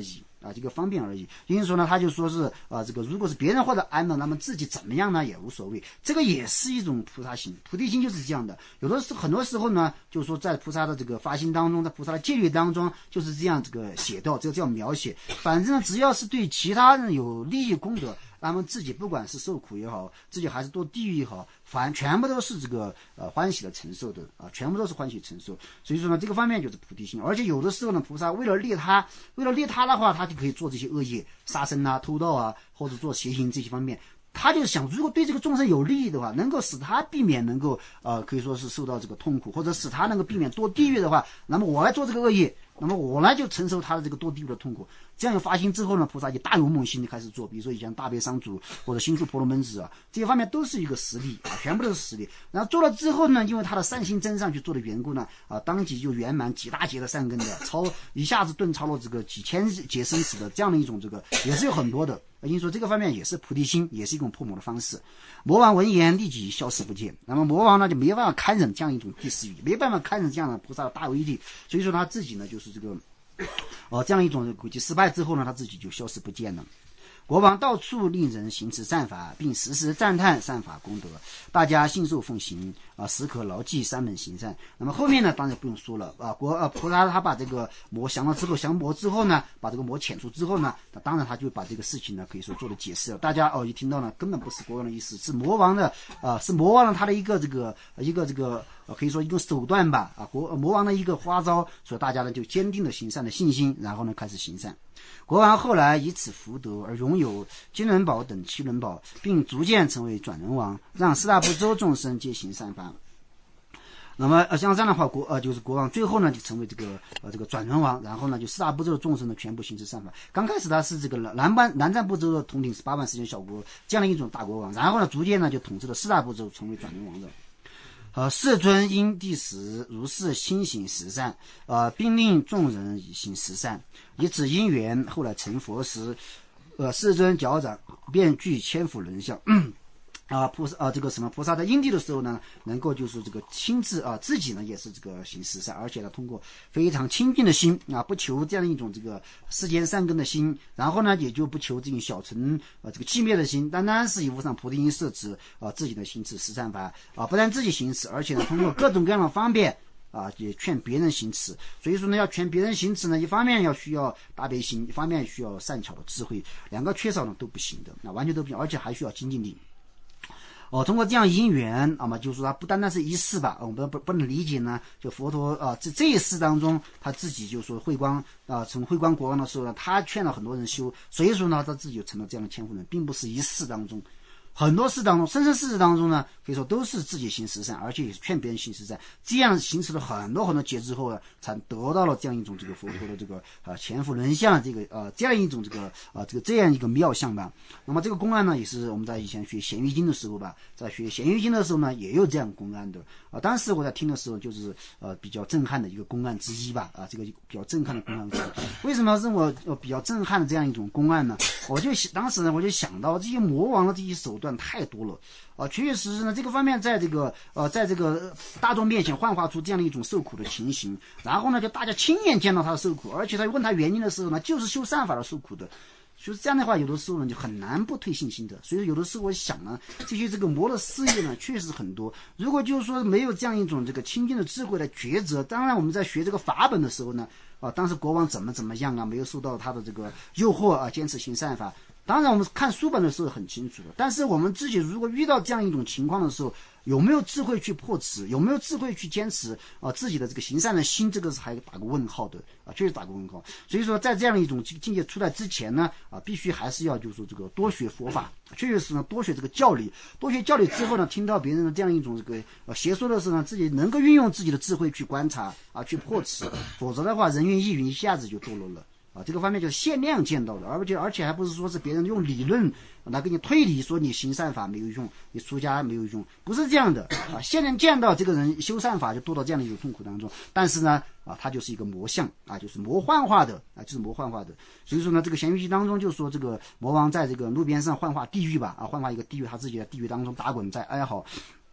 这个方便而已。因此说呢，他就说是这个如果是别人获得安乐，那么自己怎么样呢也无所谓，这个也是一种菩萨心。菩提心就是这样的，很多时候呢，就是说在菩萨的这个发心当中，在菩萨的戒律当中，就是这样这个写到，这个叫描写。反正只要是对其他人有利益功德，那么自己不管是受苦也好，自己还是堕地狱也好，全部都是这个欢喜的承受的全部都是欢喜承受。所以说呢，这个方面就是菩提心。而且有的时候呢，菩萨为了利他的话，他就可以做这些恶业，杀生啊、偷盗啊，或者做邪行这些方面。他就想，如果对这个众生有利益的话，能够使他避免能够可以说是受到这个痛苦，或者使他能够避免堕地狱的话，那么我来做这个恶业，那么我来就承受他的这个堕地狱的痛苦。这样有发心之后呢，菩萨就大有猛心的开始做，比如说以前大悲商主或者心术婆罗门子这些方面都是一个实力全部都是实力。然后做了之后呢，因为他的善心增上去做的缘故呢当即就圆满几大劫的善根的，一下子顿超了这个几千劫生死的这样的一种这个也是有很多的。因为说这个方面也是菩提心，也是一种破魔的方式。魔王闻言立即消失不见，那么魔王呢就没办法堪忍这样一种地势语，没办法堪忍这样的菩萨的大威力，所以说他自己呢就是这个这样一种诡计失败之后呢，他自己就消失不见了。国王到处令人行持善法，并时时赞叹善法功德，大家信受奉行时可牢记三门行善。那么后面呢，当然不用说了菩萨他把这个魔降了之后，降魔之后呢，把这个魔遣除之后呢，当然他就把这个事情呢可以说做了解释了。大家一听到呢，根本不是国王的意思，是魔王的是魔王的他的一个可以说一个手段吧魔王的一个花招，所以大家呢就坚定了行善的信心，然后呢开始行善。国王后来以此福德而拥有金轮宝等7轮宝，并逐渐成为转轮王，让四大部洲众生皆行善法。那么像这样的话就是国王最后呢就成为这个转轮王，然后呢就四大部洲的众生呢全部行持善法。刚开始他是这个南瞻部洲的统领18万4千小国这样的一种大国王，然后呢逐渐呢就统治了四大部洲，成为转轮王的。世尊因地时如是心行十善并令众人以行十善，以此因缘后来成佛时世尊脚掌便具千佛轮相菩萨在因地的时候呢，能够就是这个亲自自己呢也是这个行十善，而且呢通过非常清净的心不求这样一种这个世间善根的心，然后呢也就不求这种小乘这个寂灭的心，单单是以无上菩提心摄持自己的行持十善法不但自己行持，而且呢通过各种各样的方便也劝别人行持。所以说呢，要劝别人行持呢，一方面需要大悲心，一方面需要善巧的智慧，两个缺少呢都不行的完全都不行，而且还需要精进力。通过这样因缘就是说他不单单是一世吧，我们不能理解呢，就佛陀这一世当中他自己就说慧光从慧光国王的时候呢，他劝了很多人修，所以说呢他自己就成了这样的千佛人，并不是一世当中。很多事当中，生生世世当中呢，可以说都是自己行十善，而且也劝别人行十善，这样行持了很多很多劫之后呢，才得到了这样一种这个佛陀的这个前佛轮相这个这样一种这样一个妙相吧。那么这个公案呢，也是我们在以前学咸鱼经的时候吧，在学咸鱼经的时候呢，也有这样公案的当时我在听的时候就是比较震撼的一个公案之一吧这个比较震撼的公案之一。为什么是我比较震撼的这样一种公案呢？当时呢我就想到这些魔王的这些手段太多了确确实实呢，这个方面在这个大众面前幻化出这样的一种受苦的情形，然后呢就大家亲眼见到他的受苦，而且他问他原因的时候呢，就是修善法的受苦的。就是这样的话，有的时候呢就很难不退信心的。所以有的时候我想呢，这个魔的事业呢确实很多。如果就是说没有这样一种这个清净的智慧来抉择，当然我们在学这个法本的时候呢当时国王怎么样没有受到他的这个诱惑坚持行善法。当然我们看书本的时候很清楚的，但是我们自己如果遇到这样一种情况的时候，有没有智慧去破持，有没有智慧去坚持自己的这个行善的心，这个是还打个问号的确实打个问号。所以说在这样一种境界出来之前呢必须还是要就是说这个多学佛法，确实是呢多学这个教理，多学教理之后呢，听到别人的这样一种这个邪说的时候呢，自己能够运用自己的智慧去观察去破持，否则的话人云亦云，一下子就堕落了这个方面就是限量见到的，而且还不是说是别人用理论来给你推理说你行善法没有用，你出家没有用，不是这样的限量见到这个人修善法就堕到这样的一种痛苦当中，但是呢他就是一个魔相就是魔幻化的就是魔幻化的。所以说呢，这个咸鱼记当中就说这个魔王在这个路边上幻化地狱吧幻化一个地狱，他自己在地狱当中打滚在哀嚎。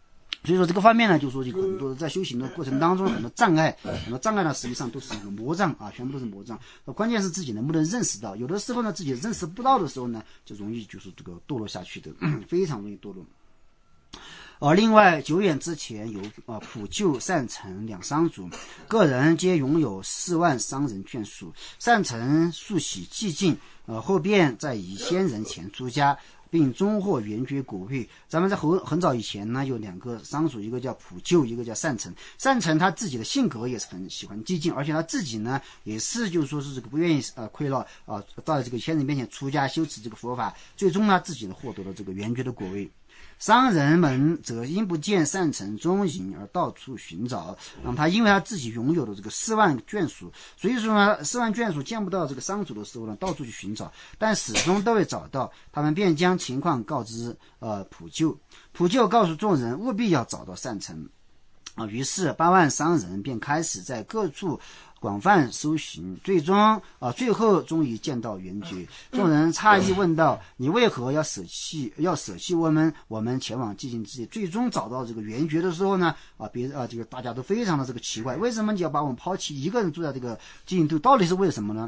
所以说这个方面呢，就说有很多在修行的过程当中，很多障碍呢，实际上都是一个魔障啊，全部都是魔障。关键是自己能不能认识到，有的时候呢，自己认识不到的时候呢，就容易就是这个堕落下去的，非常容易堕落。另外，久远之前有普救、善成两商主，个人皆拥有4万商人眷属。善成素喜寂静，后便在以先人前出家，并终获圆觉果位。咱们在很早以前呢，有2个商主，一个叫普救，一个叫善成。善成他自己的性格也是很喜欢寂静，而且他自己呢也是就是说是这个不愿意亏了到这个先人面前出家修持这个佛法，最终呢自己呢获得了这个圆觉的果位。商人们则因不见善成踪影而到处寻找，他因为他自己拥有的这个4万眷属，所以说呢4万眷属见不到这个商主的时候呢，到处去寻找，但始终都未找到，他们便将情况告知普救。普救告诉众人务必要找到善成于是8万商人便开始在各处广泛搜寻，最后终于见到圆觉。众人诧异问道：“你为何要舍弃我们前往寂静之地？”最终找到这个圆觉的时候呢，这个大家都非常的这个奇怪，为什么你要把我们抛弃一个人住在这个寂静度？到底是为什么呢？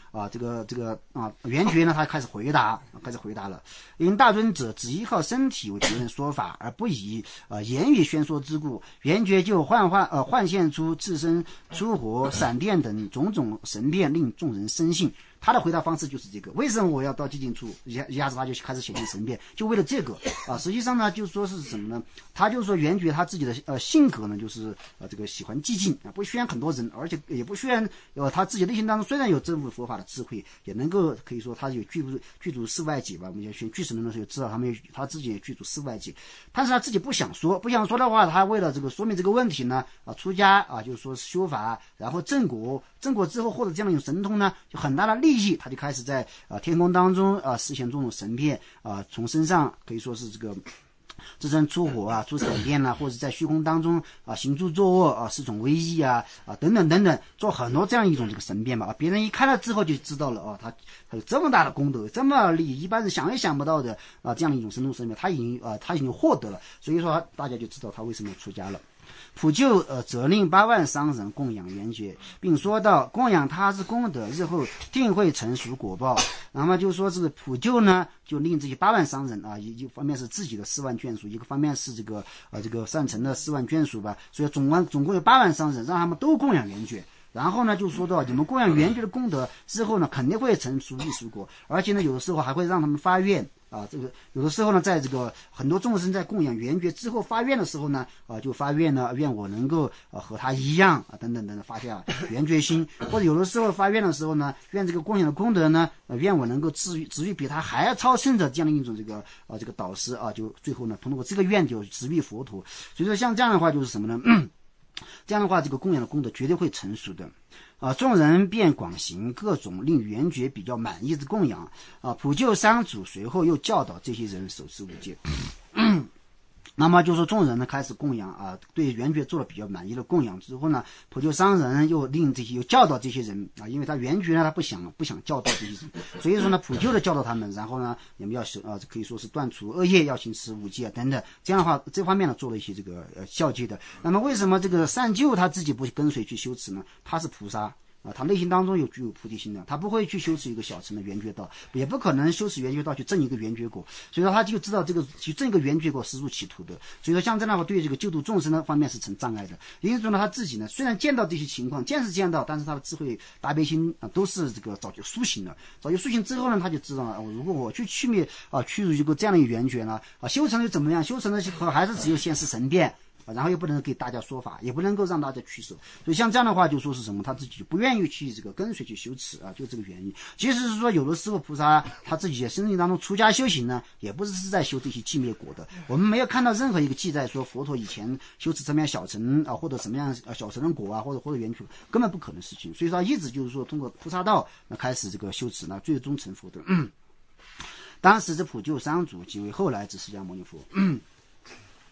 圆觉呢，他开始回答了。因大尊者只依靠身体为别人说法，而不以言语宣说之故，圆觉就幻现出自身出火、闪电等种种神变，令众人深信。他的回答方式就是这个：为什么我要到寂静处？一下子他就开始显现神变，就为了这个实际上呢，就说是什么呢？他就说圆觉他自己的性格呢，就是这个喜欢寂静不需要很多人，而且也不需要他自己内心当中虽然有证悟佛法的智慧，也能够可以说他有具足4外解吧。我们学俱舍论的时候知道他自己也具足4外解，但是他自己不想说的话，他为了这个说明这个问题呢出家就是说修法，然后正果之后获得这样的一种神通呢，就很大的利益，他就开始在天空当中实现种种神变从身上可以说是这个自身出火出闪电或者在虚空当中行住坐卧施种威仪等等等等，做很多这样一种这个神变吧别人一看了之后就知道了他有这么大的功德，这么利益，一般人想也想不到的这样的一种神通神变，他已经获得了，所以说大家就知道他为什么要出家了。普救责令8万商人供养圆觉，并说道：供养他之功德，日后定会成熟果报。那么就说这个普救呢，就令这些8万商人一方面是自己的4万眷属，一个方面是这个善成的4万眷属吧，所以总共有8万商人，让他们都供养圆觉。然后呢，就说到你们供养圆觉的功德之后呢，肯定会成熟异熟果，而且呢，有的时候还会让他们发愿这个有的时候呢，在这个很多众生在供养圆觉之后发愿的时候呢，就发愿呢，愿我能够和他一样等等等等，发下圆觉心，或者有的时候发愿的时候呢，愿这个供养的功德呢，愿我能够至于比他还要超胜的这样的一种这个导师就最后呢，通过这个愿就直遇佛陀。所以说像这样的话就是什么呢？这样的话，这个供养的功德绝对会成熟的。众人便广行各种令圆觉比较满意的供养。普救商主随后又教导这些人守持5戒。那么就说众人呢开始供养对圆觉做了比较满意的供养之后呢，普救商人又教导这些人因为他圆觉呢他不想教导这些人，所以说呢普救的教导他们，然后呢你们要可以说是断除恶业，要行持5戒等等，这样的话这方面呢做了一些这个教诫的。那么为什么这个善救他自己不跟随去修持呢？他是菩萨他内心当中具有菩提心的，他不会去修持一个小乘的圆觉道，也不可能修持圆觉道去证一个圆觉果，所以说他就知道这个去证一个圆觉果是入歧途的，所以说像这样的话对这个救度众生的方面是成障碍的。因此说呢，他自己呢虽然见到这些情况，见是见到，但是他的智慧大悲心都是这个早就苏醒了，早就苏醒之后呢，他就知道了如果我去驱灭驱逐一个这样的圆觉呢修成又怎么样？修成的后还是只有现世神变。然后又不能给大家说法，也不能够让大家取舍，所以像这样的话就说是什么，他自己就不愿意去这个跟随去修持就这个原因。即使是说有的时候菩萨他自己在生命当中出家修行呢，也不是在修这些寂灭果的。我们没有看到任何一个记载说佛陀以前修持什么样小乘或者什么样小乘果或者圆觉，根本不可能事情。所以说一直就是说通过菩萨道开始这个修持最终成佛的。当时这普救商主即为后来之释迦牟尼佛。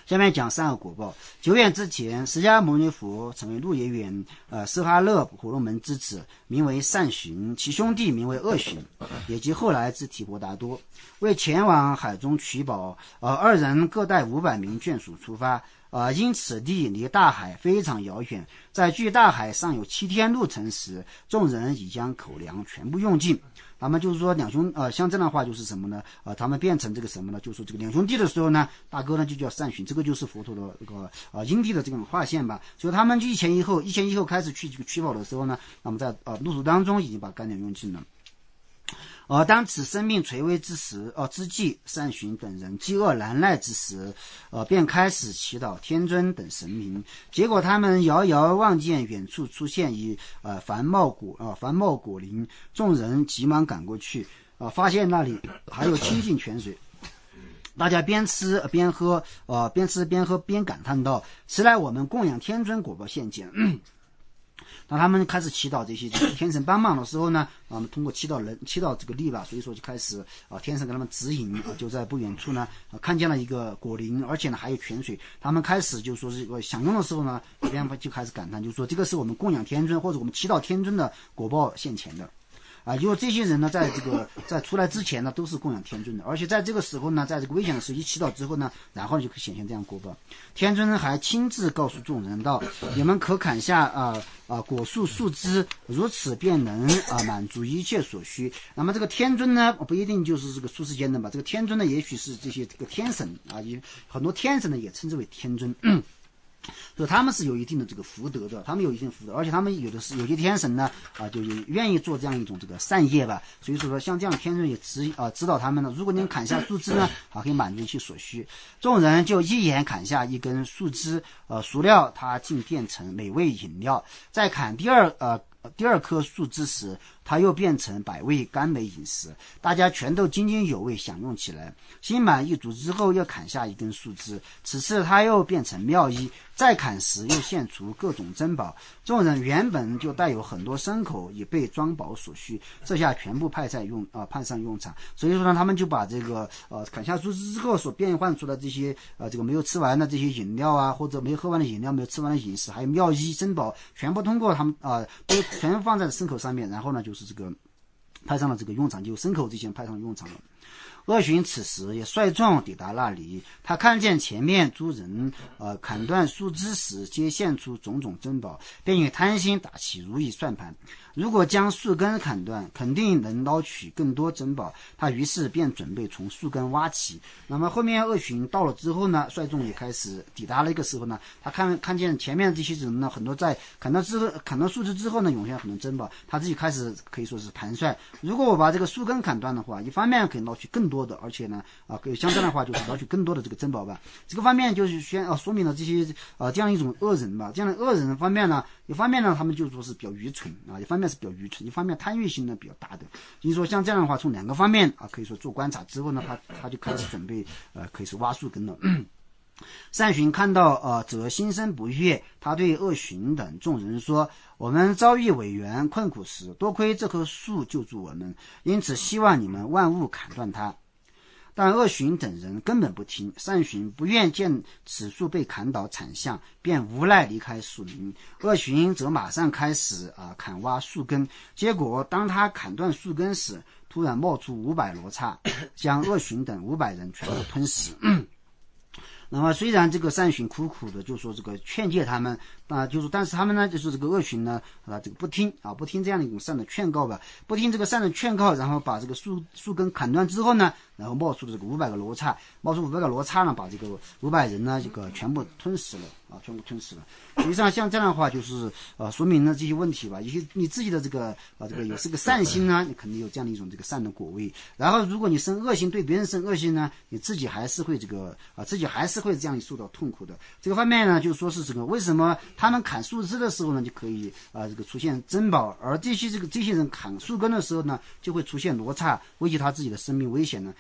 下面讲三个果报。久远之前，释迦牟尼佛成为鹿野苑舍哈勒婆罗门之子，名为善寻，其兄弟名为恶寻，也即后来之提婆达多。为前往海中取宝，二人各带500名眷属出发。因此地离大海非常遥远，在距大海尚有7天路程时，众人已将口粮全部用尽。他们就是说像这样的话就是什么呢？他们变成这个什么呢？就是说这个两兄弟的时候呢，大哥呢就叫善寻，这个就是佛陀的这个因地的这种划线吧。所以他们就一前一后开始去这个取宝的时候呢，那么在路途当中已经把干粮用尽了。当此生命垂危之际，善寻等人饥饿难耐之时，便开始祈祷天尊等神明。结果他们遥遥望见远处出现一繁茂果林，众人急忙赶过去，发现那里还有清净泉水。大家边吃边喝，边感叹道：“此来我们供养天尊果报现见。”当他们开始祈祷这些天神帮忙的时候呢，通过祈祷这个力吧，所以说就开始天神给他们指引，就在不远处呢看见了一个果林，而且呢还有泉水。他们开始就说是享用的时候呢，这边就开始感叹，就说这个是我们供养天尊或者我们祈祷天尊的果报现前的。因为这些人呢，在出来之前呢，都是供养天尊的，而且在这个时候呢，在这个危险的时期祈祷之后呢，然后就可以显现这样果报。天尊还亲自告诉众人道：“你们可砍下果树树枝，如此便能满足一切所需。”那么这个天尊呢，不一定就是这个出世间的吧？这个天尊呢，也许是这个天神很多天神呢也称之为天尊。所以他们是有一定的这个福德的，而且他们有些天神呢就也愿意做这样一种这个善业吧。所以说像这样的天神也指导他们呢，如果你砍下树枝呢，可以满足一切所需。众人就一眼砍下一根树枝，孰料它竟变成美味饮料。再砍第二棵树枝时，它又变成百味甘美饮食，大家全都津津有味享用起来。心满意足之后，又砍下一根树枝，此次它又变成妙衣，再砍时又现出各种珍宝。众人原本就带有很多牲口，以备装宝所需，这下全部派上用场。所以说呢，他们就把这个砍下树枝之后所变换出来这些这个没有吃完的这些饮料啊，或者没有喝完的饮料、没有吃完的饮食，还有妙衣珍宝，全部通过他们都全放在牲口上面，然后呢就是这个派上了这个用场，就牲口这些派上用场了。恶寻此时也率众抵达那里，他看见前面诸人砍断树枝时皆现出种种珍宝，便与贪心打起如意算盘。如果将树根砍断，肯定能捞取更多珍宝。他于是便准备从树根挖起。那么后面恶寻到了之后呢，率众也开始抵达了一个时候呢，他看见前面这些人呢，很多在砍到树枝之后呢，涌现很多珍宝，他自己开始可以说是盘算，如果我把这个树根砍断的话，一方面可以捞取更多的，而且呢可以相当的话就是捞取更多的这个珍宝吧。这个方面就是说明了这些这样一种恶人吧。这样的恶人方面呢，一方面呢他们就说是比较愚蠢一方面是比较愚蠢，一方面贪欲心呢比较大的。所以说像这样的话，从两个方面可以说做观察之后呢，他就开始准备可以说挖树根了。善寻看到则心生不悦，他对恶寻等众人说：“我们遭遇违缘困苦时，多亏这棵树救助我们，因此希望你们万勿砍断它。”但恶寻等人根本不听，善寻不愿见此树被砍倒惨象，便无奈离开树林。恶寻则马上开始砍挖树根，结果当他砍断树根时，突然冒出500罗刹，将恶寻等500人全部吞噬。那么虽然这个善寻苦苦的就说这个劝诫他们就是但是他们呢就是这个恶寻呢这个不听这样的一种善的劝告吧，不听这个善的劝告，然后把这个树根砍断之后呢，然后冒出这个500个罗刹，呢把这个500人呢这个全部吞噬了。实际上像这样的话就是说明了这些问题吧。你自己的这个也是个善心呢，你肯定有这样的一种这个善的果位。然后如果你生恶心，对别人生恶心呢，你自己还是会这样受到痛苦的。这个方面呢，就是说是这个为什么他们砍树枝的时候呢就可以这个出现珍宝，而这些人砍树根的时候呢就会出现罗刹，危及他自己的生命危险呢？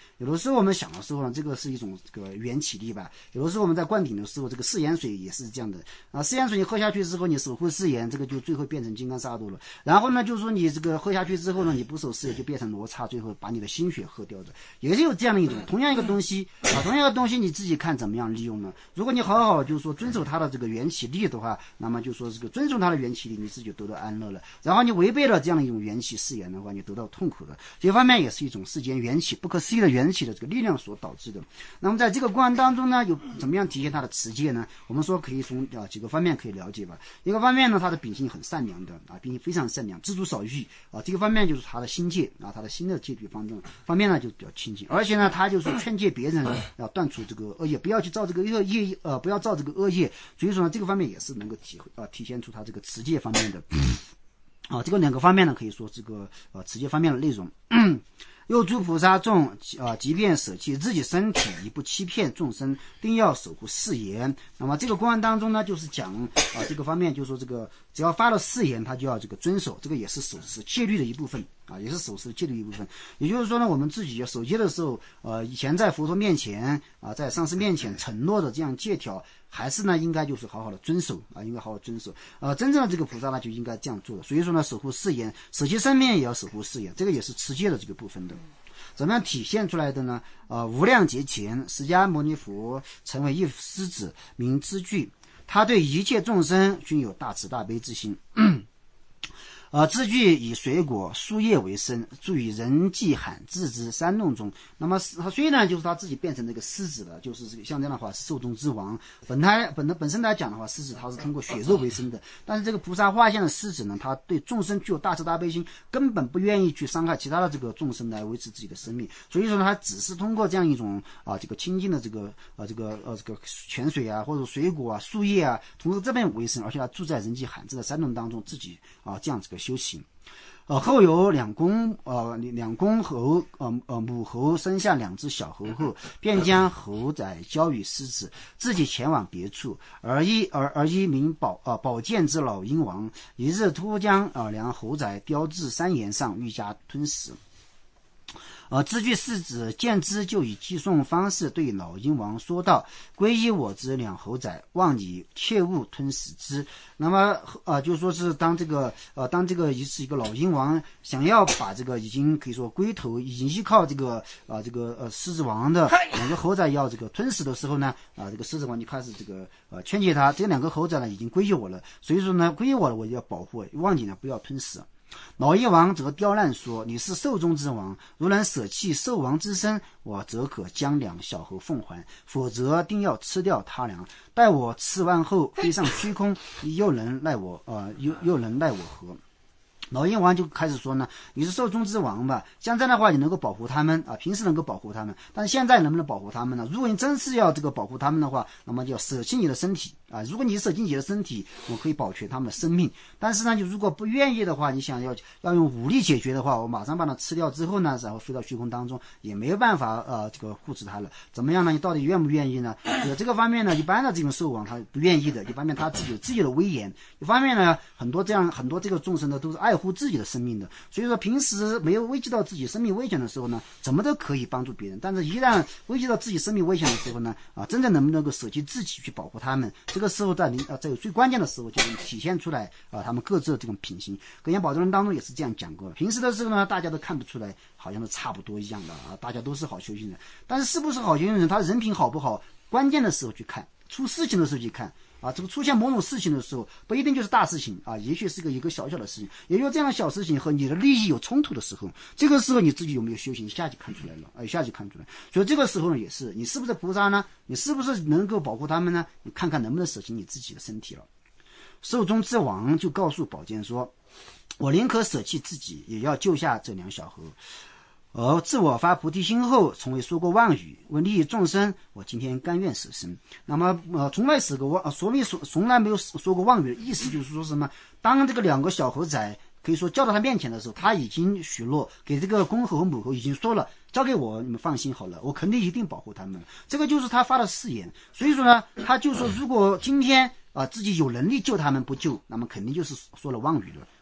有的时候我们想的时候呢，这个是一种这个元气力吧。有的时候我们在灌顶的时候，这个食盐水也是这样的啊。食盐水你喝下去之后，你守护食盐，这个就最后变成金刚萨埵了。然后呢，就是说你这个喝下去之后呢，你不守食盐就变成罗刹，最后把你的心血喝掉的，也是有这样的一种同样一个东西啊，同样的东西你自己看怎么样利用呢？如果你好好就是说遵守它的这个元气力的话，那么就说这个遵守它的元气力，你自己就得到安乐了。然后你违背了这样的一种元气誓言的话，你得到痛苦的。这方面也是一种世间元气不可思议的元气的这个力量所导致的。那么在这个过程当中呢，有怎么样体现它的持戒呢？我们说可以从几个方面可以了解吧。一个方面呢，他的秉性很善良的啊，秉性非常善良，知足少欲啊。这个方面就是他的心戒啊，他的心的戒律方面呢就比较清净，而且呢，他就是劝诫别人要断除这个恶业，不要去造这个恶业不要造这个恶业。所以说呢，这个方面也是能够体现出他这个持戒方面的啊，这个两个方面呢，可以说这个持戒方面的内容。又诸菩萨众即便舍弃自己身体，以不欺骗众生，定要守护誓言。那么这个公案当中呢，就是讲这个方面，就是说这个只要发了誓言，他就要这个遵守，这个也是守持戒律的一部分啊，也是守持戒律的一部分。也就是说呢，我们自己要守戒的时候，以前在佛陀面前啊，在上师面前承诺的这样戒条，还是呢应该就是好好的遵守啊，应该好好遵守。真正的这个菩萨呢就应该这样做的。所以说呢，守护誓言，舍弃生命也要守护誓言，这个也是持戒的这个部分的。怎么样体现出来的呢？无量劫前，释迦牟尼佛成为一狮子，名知具，他对一切众生均有大慈大悲之心。知具以水果树叶为生，住于人迹罕至之山洞中。那么他虽然就是他自己变成这个狮子了，就是这个像这样的话兽中之王，本身来讲的话，狮子它是通过血肉为生的，但是这个菩萨化现的狮子呢，他对众生具有大慈大悲心，根本不愿意去伤害其他的这个众生来维持自己的生命。所以说呢，他只是通过这样一种这个清净的这个泉水啊，或者水果啊、树叶啊，通过这边为生，而且他住在人迹罕至的山洞当中，自己这样这个修行。后有两公猴母猴生下两只小猴后，便将猴崽交与狮子，自己前往别处。而一名宝剑之老鹰王，一日突将两猴崽叼至山岩上，欲加吞食。知具世子见之，就以寄送方式对老鹰王说道：“皈依我之两猴崽，望你切勿吞食之。”那么就说是当这个是一个老鹰王想要把这个已经可以说龟头已经依靠这个狮子王的两个猴崽要这个吞食的时候呢，这个狮子王就开始这个劝诫他，这两个猴崽呢已经皈依我了，所以说呢皈依我了，我就要保护，望你呢不要吞食。老鹰王则刁难说：“你是兽中之王，如能舍弃兽王之身，我则可将两小猴奉还，否则定要吃掉他俩。待我吃完后飞上虚空，又能奈我何？”老鹰王就开始说呢，你是兽中之王吧，像这样的话你能够保护他们平时能够保护他们，但是现在能不能保护他们呢？如果你真是要这个保护他们的话，那么就要舍弃你的身体如果你舍弃你的身体，我可以保全他们的生命。但是呢，你如果不愿意的话，你想要用武力解决的话，我马上把它吃掉之后呢，然后飞到虚空当中，也没有办法这个护持它了。怎么样呢？你到底愿不愿意呢？这个方面呢，一般的这种兽王他不愿意的，一方面他自己有自己的威严，一方面呢，很多这个众生呢都是爱护自己的生命的，所以说平时没有危及到自己生命危险的时候呢，怎么都可以帮助别人，但是一旦危及到自己生命危险的时候呢，真正能不能够舍弃自己去保护他们，这个时候在最关键的时候就能体现出来他们各自的这种品行。格言宝藏人当中也是这样讲过，平时的时候呢，大家都看不出来，好像都差不多一样的大家都是好修行人，但是是不是好修行人，他人品好不好，关键的时候去看，出事情的时候去看这个出现某种事情的时候，不一定就是大事情也许是一个小小的事情，也就这样的小事情和你的利益有冲突的时候，这个时候你自己有没有修行，一下就看出来了，一下就看出来。所以这个时候呢，也是你是不是菩萨呢？你是不是能够保护他们呢？你看看能不能舍弃你自己的身体了。兽中之王就告诉宝剑说：“我宁可舍弃自己，也要救下这两小猴。而自我发菩提心后，从未说过妄语，为利益众生，我今天甘愿舍身。”那么从来没有说过妄语的意思就是说什么？当这个两个小猴仔可以说交到他面前的时候，他已经许诺给这个公猴和母猴已经说了，交给我，你们放心好了，我肯定一定保护他们。这个就是他发的誓言。所以说呢，他就说如果今天自己有能力救他们不救，那么肯定就是说了妄语了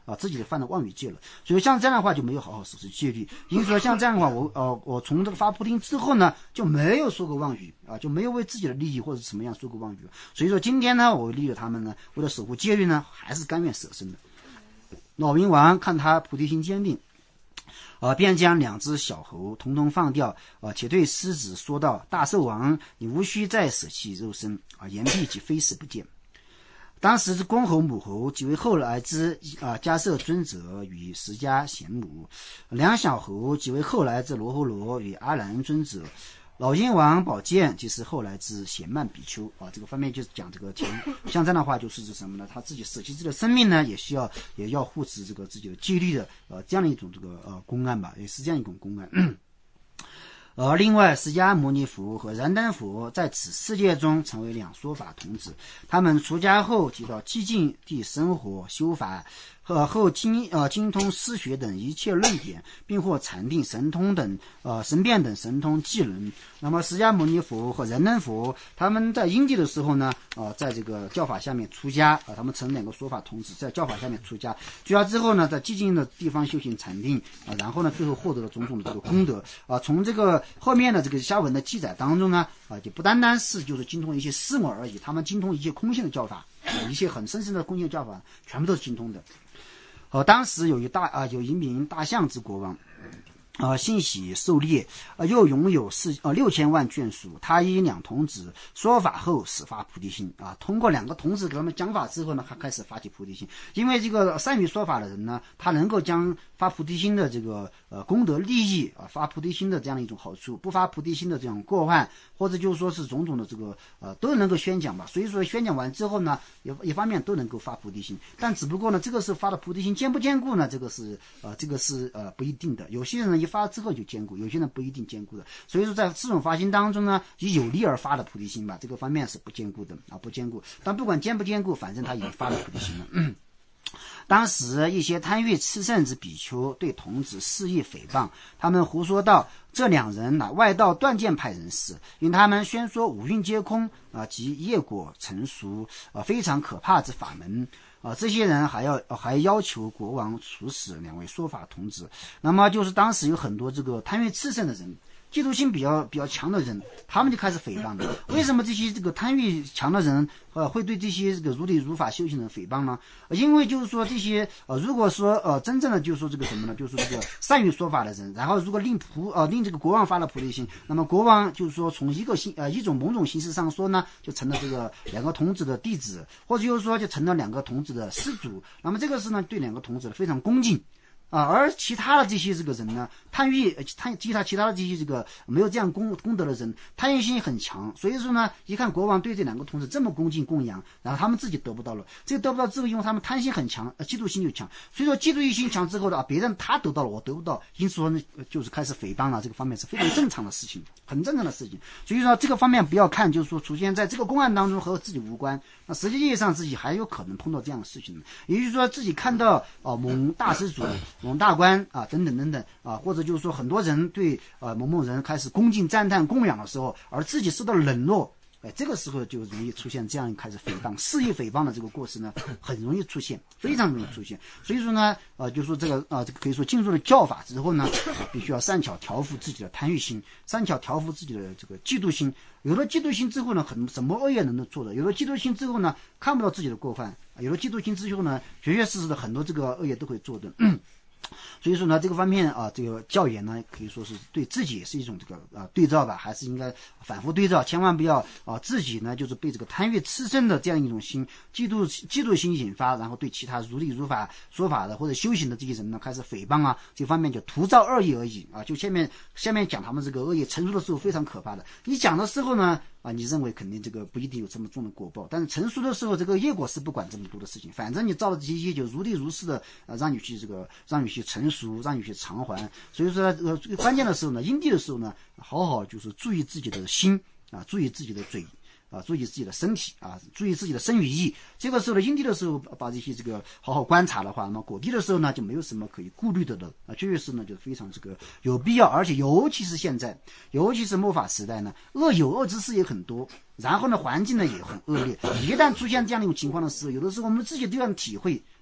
自己的犯了妄语戒了。所以像这样的话就没有好好实施戒律，因此说像这样的话，我从这个发菩提心之后呢，就没有说过妄语就没有为自己的利益或者什么样说过妄语。所以说今天呢，我利用他们呢，为了守护戒律呢，还是甘愿舍身的。老鹰王看他菩提心坚定，便将2只小猴统统放掉，且对狮子说道：“大兽王，你无需再舍弃肉身，言毕即飞逝不见。”当时之公猴母猴即为后来之迦摄尊者与释迦贤母，2小猴即为后来之罗睺罗与阿难尊者。老鹰王宝剑即是后来之贤曼比丘这个方面就是讲这个像这样的话就是指什么呢？他自己舍弃自己的生命呢，也要护持这个自己的戒律的这样的一种这个公案吧，也是这样一种公案。另外释迦牟尼佛和燃灯佛在此世界中成为2说法童子，他们出家后即到寂静地生活修法，后精通诗学等一切论点，并获禅定、神通等神变等神通技能。那么释迦牟尼佛和燃灯佛他们在因地的时候呢，在这个教法下面出家他们成2个说法童子，在教法下面出家之后呢，在寂静的地方修行禅定然后呢最后获得了种种的这个功德从这个后面的这个下文的记载当中呢就不单单是就是精通一些诗文而已，他们精通一些空性的教法一些很深的空性的教法全部都是精通的。当时有一名大象之国王欣喜狩猎又拥有6000万眷属，他以2童子说法后始发菩提心通过2个童子给他们讲法之后呢，他开始发起菩提心。因为这个善于说法的人呢，他能够将发菩提心的这个功德利益发菩提心的这样的一种好处，不发菩提心的这种过患，或者就是说是种种的这个都能够宣讲吧。所以说宣讲完之后呢，一方面都能够发菩提心，但只不过呢，这个是发的菩提心坚不坚固呢？这个是不一定的。有些人一发之后就坚固，有些人不一定坚固的。所以说在这种发心当中呢，以有利而发的菩提心吧，这个方面是不坚固的不坚固。但不管坚不坚固，反正他已经发了菩提心了。当时一些贪欲炽盛之比丘对童子肆意诽谤，他们胡说道：这2人外道断见派人士，因他们宣说五蕴皆空及业果成熟非常可怕之法门这些人还要求国王处死2位说法童子。那么就是当时有很多这个贪欲炽盛的人，嫉妒心比较强的人，他们就开始诽谤了。为什么这些这个贪欲强的人会对这些这个如理如法修行人诽谤呢？因为就是说这些如果说真正的就是说这个什么呢，就是这个善于说法的人，然后如果令这个国王发了菩提心，那么国王就是说从一种某种形式上说呢，就成了这个2个童子的弟子，或者就是说就成了2个童子的施主。那么这个是呢对2个童子非常恭敬而其他的这些这个人呢，其他的这些这个没有这样功德的人，贪欲心很强。所以说呢，一看国王对这2个童子这么恭敬供养，然后他们自己得不到了，这个得不到之后，因为他们贪心很强嫉妒心就强，所以说嫉妒心强之后的别人他得到了我得不到，因此说呢就是开始诽谤了。这个方面是非常正常的事情，很正常的事情。所以说这个方面不要看就是说出现在这个公案当中和自己无关，那实际意义上自己还有可能碰到这样的事情。也就是说自己看到某大施主某大官等等等等或者就是说很多人对某人开始恭敬赞叹供养的时候，而自己受到冷落，这个时候就容易出现这样开始诽谤肆意诽谤的这个过失呢，很容易出现，非常容易出现。所以说呢就说这个可以说进入了教法之后呢必须要善巧调伏自己的贪欲心，善巧调伏自己的这个嫉妒心。有了嫉妒心之后呢，什么恶业能够做的？有了嫉妒心之后呢，看不到自己的过犯，有了嫉妒心之后呢，确确实实的很多这个恶业都会做的所以说呢，这个方面这个教研呢，可以说是对自己也是一种这个对照吧，还是应该反复对照，千万不要自己呢就是被这个贪欲炽盛的这样一种心嫉妒心引发，然后对其他如理如法说法的或者修行的这些人呢开始诽谤这方面就徒造恶业而已就下面讲他们这个恶业成熟的时候非常可怕的，你讲的时候呢你认为肯定这个不一定有这么重的果报，但是成熟的时候这个业果是不管这么多的事情，反正你造了这些就如理如是的让你去成熟，让你去偿还。所以说关键的时候呢，因地的时候呢，好好就是注意自己的心注意自己的嘴注意自己的身体注意自己的身语意。这个时候呢，因地的时候把这些这个好好观察的话，那么果地的时候呢，就没有什么可以顾虑的了确实是呢，就非常这个有必要。而且尤其是现在，尤其是末法时代呢，有恶之事也很多，然后呢，环境呢也很恶劣。一旦出现这样的一种情况的时候，有的时候我们自己都要体会，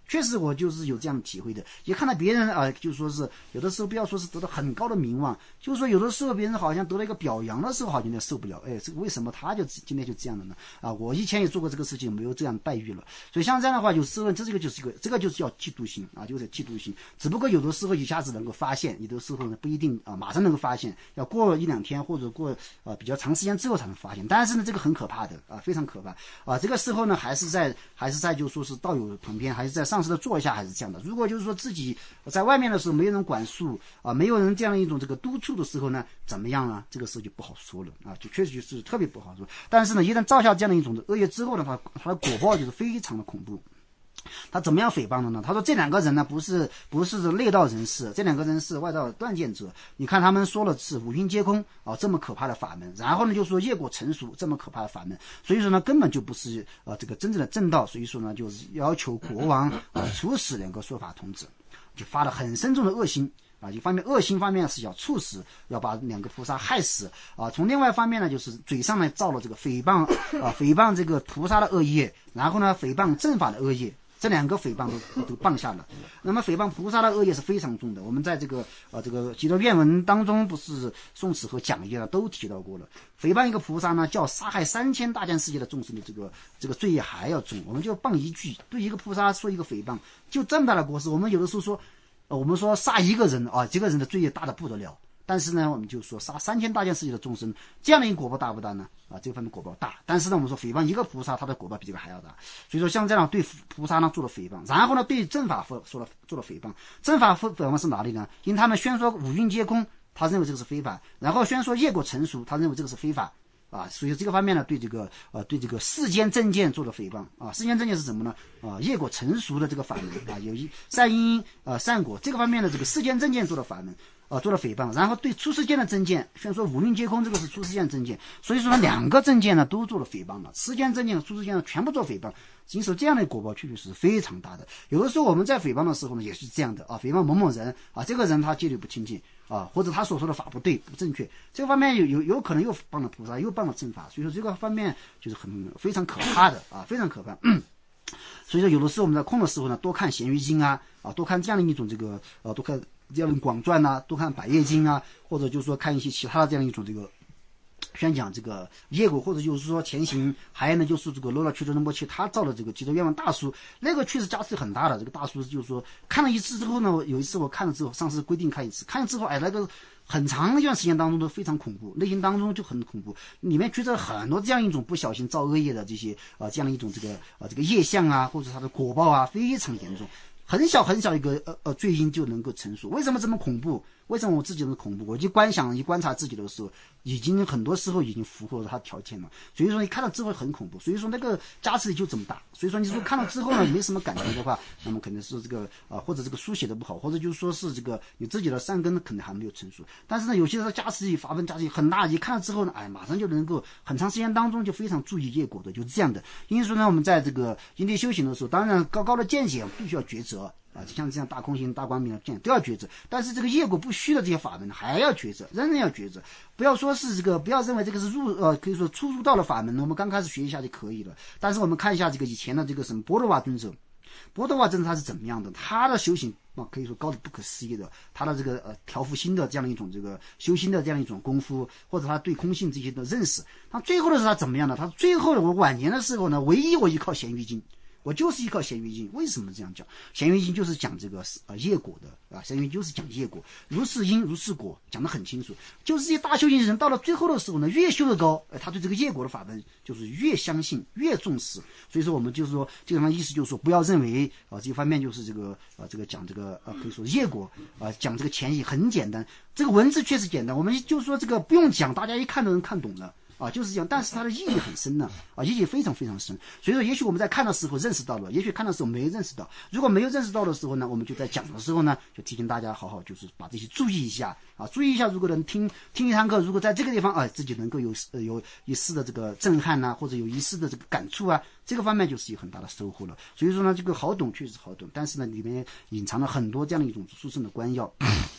确实我就是有这样的体会的，也看到别人就说是有的时候不要说是得到很高的名望，就是说有的时候别人好像得了一个表扬的时候好像有点受不了，这个为什么他就今天就这样的呢？我以前也做过这个事情，没有这样待遇了。所以像这样的话，有时候这个就是叫嫉妒心就是嫉妒心。只不过有的时候一下子能够发现，有的时候呢不一定马上能够发现，要过1-2天或者过比较长时间之后才能发现。但是呢，这个很可怕的非常可怕这个时候呢，还是在就说是道友旁边，还是在上师的座下，还是这样的。如果就是说自己在外面的时候没有人管束没有人这样一种这个督促的时候呢，怎么样呢？这个时候就不好说了就确实就是特别不好说。但是呢，一旦造下这样的一种恶业之后呢，它的果报就是非常的恐怖。他怎么样诽谤的呢？他说这两个人呢不是内道人士，这两个人是外道断见者。你看他们说了是五蕴皆空这么可怕的法门，然后呢就说业果成熟这么可怕的法门，所以说呢根本就不是这个真正的正道。所以说呢就是要求国王处死两个说法童子，就发了很深重的恶心一方面恶心方面是要处死，要把两个菩萨害死从另外一方面呢，就是嘴上呢造了这个诽谤这个菩萨的恶业，然后呢诽谤正法的恶业，这两个诽谤都谤下了。那么诽谤菩萨的恶业是非常重的，我们在这个极乐愿文当中不是宋词和讲义都提到过了。诽谤一个菩萨呢，较杀害3000大千世界的众生的这个罪业还要重。我们就谤一句，对一个菩萨说一个诽谤，就这么大的过失。我们有的时候说我们说杀一个人这个人的罪业大得不得了，但是呢我们就说杀3000大千世界的众生，这样的一个果报大不大呢？这个方面果报大。但是呢我们说诽谤一个菩萨，他的果报比这个还要大。所以说像这样对菩萨呢做了诽谤，然后呢对正法做了诽谤。正法诽谤是哪里呢？因他们宣说五蕴皆空，他认为这个是非法，然后宣说业果成熟，他认为这个是非法所以这个方面呢对这个世间正见做了诽谤世间正见是什么呢？业果成熟的这个法门有善因善果，这个方面的这个世间正见做了法门做了诽谤。然后对出世间的正见宣说五蕴皆空，这个是出世间正见。所以说呢两个正见呢都做了诽谤了，世间正见和出世间全部做诽谤。经受这样的果报确实是非常大的。有的时候我们在诽谤的时候呢也是这样的诽谤某某人这个人他戒律不清净或者他所说的法不对不正确，这个方面有可能又帮了菩萨又帮了正法。所以说这个方面就是非常可怕的非常可怕所以说有的时候我们在空的时候呢多看咸鱼经多看这样的一种这个多看这样的广传多看百业经或者就是说看一些其他的这样一种这个宣讲这个业果，或者就是说前行。还有呢就是这个罗拉曲折仁波切他造的这个极乐愿望大书，那个确实加持很大的。这个大书就是说看了一次之后呢，有一次我看了之后，上次规定看一次，看了之后那个很长一段时间当中都非常恐怖，内心当中就很恐怖，里面觉得很多这样一种不小心造恶业的这些这样一种这个业相或者它的果报非常严重。很小一个罪因就能够成熟。为什么这么恐怖？为什么我自己那么恐怖？我就观察自己的时候，已经很多时候已经符合它条件了。所以说你看到之后很恐怖，所以说那个加持力就这么大。所以说你说看到之后呢没什么感觉的话，那么肯定是这个或者这个书写的不好，或者就是说是这个你自己的善根可能还没有成熟。但是呢有些的加持力法分加持力很大，一看到之后呢马上就能够很长时间当中就非常注意业果的，就是这样的。因为说呢我们在这个因地修行的时候，当然高的见解必须要抉择就像这样大空行大光明的见都要抉择，但是这个业果不虚的这些法门还要抉择，仍然要抉择。不要说是不要认为这个是可以说初入道的法门，我们刚开始学一下就可以了。但是我们看一下这个以前的这个什么波多瓦尊者，波多瓦尊者他是怎么样的？他的修行可以说高的不可思议的，他的这个调伏心的这样的一种这个修心的这样一种功夫，或者他对空性这些的认识，他最后的时候他怎么样的？他最后我晚年的时候呢，唯一我依靠咸鱼经。我就是依靠咸鱼经。为什么这样讲？咸鱼经就是讲这个业果的咸鱼就是讲业果，如是因如是果，讲得很清楚。就是这些大修行人到了最后的时候呢，越修得高，他对这个业果的法门就是越相信越重视。所以说我们就是说这个意思就是说，不要认为这方面就是这个讲这个可以说业果讲这个前意很简单，这个文字确实简单，我们就说这个不用讲，大家一看都能看懂了。就是这样，但是它的意义很深呢意义非常非常深。所以说也许我们在看的时候认识到了，也许看的时候没认识到。如果没有认识到的时候呢，我们就在讲的时候呢就提醒大家好好就是把这些注意一下注意一下。如果能听一堂课，如果在这个地方自己能够有一丝的这个震撼或者有一丝的这个感触这个方面就是有很大的收获了。所以说呢这个好懂确实好懂，但是呢里面隐藏了很多这样的一种殊胜的关要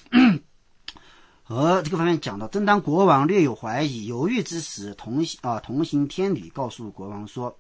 这个方面讲到，正当国王略有怀疑犹豫之时，同行天女告诉国王说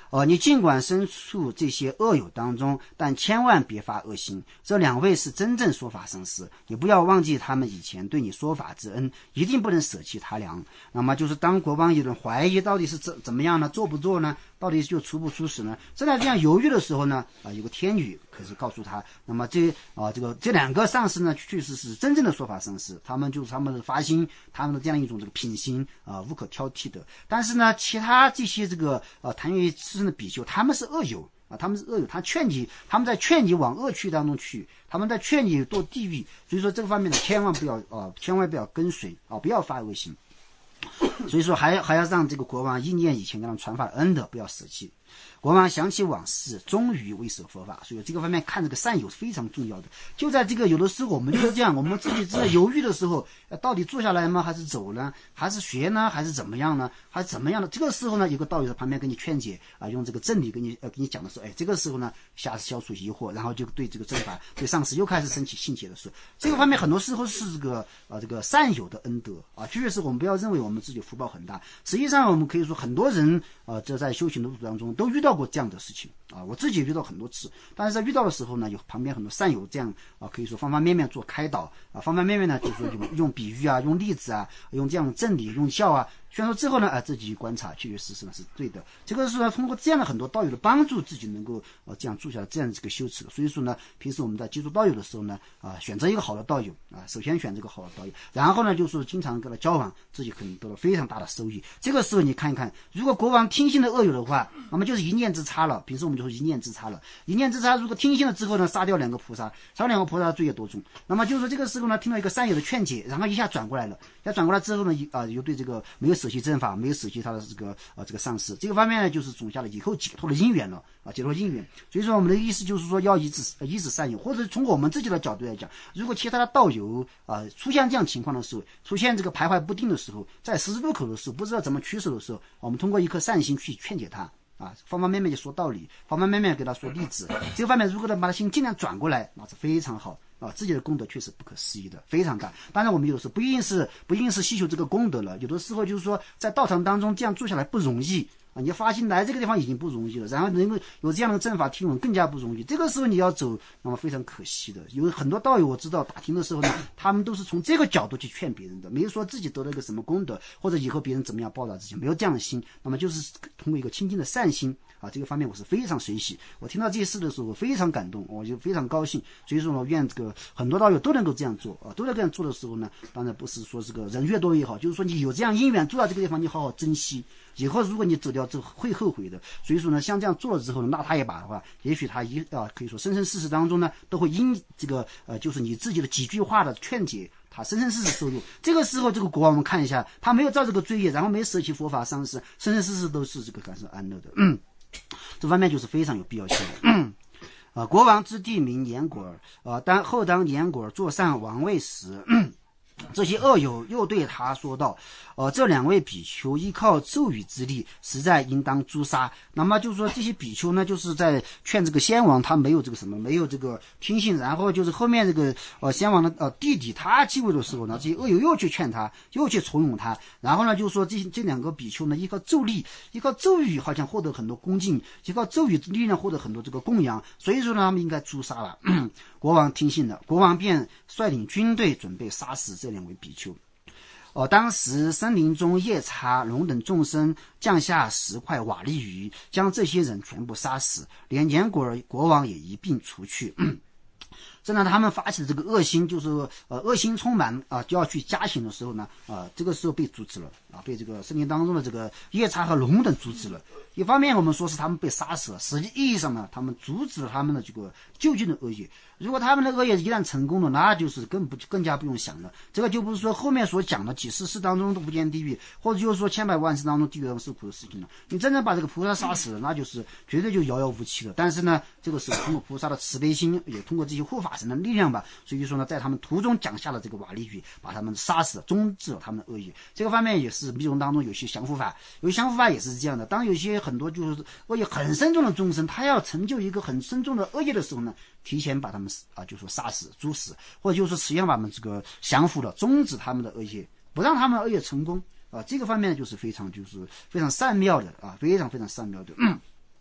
你尽管身处这些恶友当中，但千万别发恶心。这两位是真正说法上师，你不要忘记他们以前对你说法之恩，一定不能舍弃他俩。那么就是当国王有人怀疑到底是怎么样呢？做不做呢？到底就出不出使呢？正在这样犹豫的时候呢，有个天女可是告诉他，那么这两个上师呢，确实是真正的说法上师，他们就是他们的发心，他们的这样一种这个品行无可挑剔的。但是呢，其他这些这个谈于自身的比丘，他们是恶友他们是恶友，他们在劝你往恶趣当中去，他们在劝你堕地狱。所以说这个方面呢，千万不要跟随不要发恶心。所以说还要让这个国王意念以前给他们传发恩德，不要舍弃。国王想起往事，终于为舍佛法。所以这个方面看这个善友是非常重要的。就在这个有的时候我们就是这样，我们自己在犹豫的时候，到底坐下来吗？还是走呢？还是学呢？还是怎么样呢？还是怎么样的？这个时候呢，有个道友在旁边给你劝解用这个正理给你讲的时候，这个时候呢，消除疑惑，然后就对这个正法对上师又开始升起信解的时候，这个方面很多时候是这个善友的恩德确实是我们不要认为我们自己福报很大，实际上我们可以说很多人这在修行的路途当中都遇到过这样的事情我自己也遇到很多次，但是在遇到的时候呢，有旁边很多善友这样可以说方方面面做开导方方面面呢，就是说用比喻用例子用这样的正理用教宣说之后呢自己观察确确实实呢是对的。这个是通过这样的很多道友的帮助，自己能够这样住下来这样这个修持的。所以说呢，平时我们在接触道友的时候呢选择一个好的道友首先选这个好的道友，然后呢就是经常跟他交往，自己可能得到非常大的收益。这个时候你看一看，如果国王听信的恶友的话，那么就是一念之差了。平时我们就说一念之差了，一念之差如果听信了之后呢，杀掉两个菩萨罪业多重。那么就是说这个时候呢，听到一个善友的劝解，然后一下转过来了，转过来之后呢又对这个没有舍弃正法，没有舍弃他的这个上师，这个方面呢就是种下了以后解脱的因缘了解脱因缘。所以说我们的意思就是说要以止善友，或者从我们自己的角度来讲，如果其他的道友出现这样情况的时候，出现这个徘徊不定的时候，在十字路口的时候不知道怎么取舍的时候，我们通过一颗善心去劝解他方方面面就说道理，方方面面给他说例子。这个方面如果能把他心尽量转过来，那是非常好自己的功德确实不可思议的，非常大。当然我们有的时候不一定是细求这个功德了，有的时候就是说在道场当中这样做下来不容易你发心来这个地方已经不容易了，然后能够有这样的正法听闻更加不容易。这个时候你要走，那么非常可惜的。有很多道友我知道打听的时候呢，他们都是从这个角度去劝别人的，没有说自己得了一个什么功德，或者以后别人怎么样报答自己，没有这样的心。那么就是通过一个清净的善心这个方面我是非常随喜。我听到这些事的时候我非常感动，我就非常高兴。所以说我愿这个很多道友都能够这样做都能这样做的时候呢，当然不是说这个人越多越好，就是说你有这样因缘住到这个地方，你好好珍惜，以后如果你走掉之后会后悔的。所以说呢，像这样做了之后呢，拉他一把的话，也许他可以说生生世世当中呢，都会因这个就是你自己的几句话的劝解，他生生世世受用。这个时候这个国王我们看一下，他没有造这个罪业，然后没有舍弃佛法上师，生生世世都是这个感受安乐的这方面就是非常有必要性的国王之弟名严果儿当严果儿坐上王位时这些恶友又对他说道这两位比丘依靠咒语之力，实在应当诛杀。那么就是说这些比丘呢，就是在劝这个先王，他没有这个什么，没有这个听信，然后就是后面这个先王的弟弟他继位的时候呢，这些恶友又去劝他，又去怂恿他，然后呢就是说这两个比丘呢，依靠咒力，依靠咒语好像获得很多恭敬，依靠咒语力量获得很多这个供养，所以说呢他们应该诛杀了国王听信了，国王便率领军队准备杀死这两位比丘当时森林中夜叉龙等众生降下10块瓦砾雨，将这些人全部杀死，连严果儿国王也一并除去正当他们发起的这个恶心，就是恶心充满就要去加刑的时候呢这个时候被阻止了被这个森林当中的这个夜叉和龙等阻止了。一方面我们说是他们被杀死了，实际意义上呢，他们阻止了他们的这个就近的恶业。如果他们的恶业一旦成功了，那就是更加不用想了。这个就不是说后面所讲的几十世当中的无间地狱，或者就是说千百万世当中地狱当中受苦的事情了。你真正把这个菩萨杀死了，那就是绝对就遥遥无期了。但是呢，这个是通过菩萨的慈悲心，也通过这些护法神的力量吧，所以说呢，在他们途中降下了这个瓦砾雨，把他们杀死了，终止了他们的恶业。这个方面也是密宗当中有些降伏法，有些降伏法也是这样的。当有些很多就是恶业很深重的众生，他要成就一个很深重的恶业的时候呢，提前把他们就说杀死、诛死，或者就是实际上把他们这个降服了，终止他们的恶业，不让他们的恶业成功这个方面就是非常善妙的非常善妙的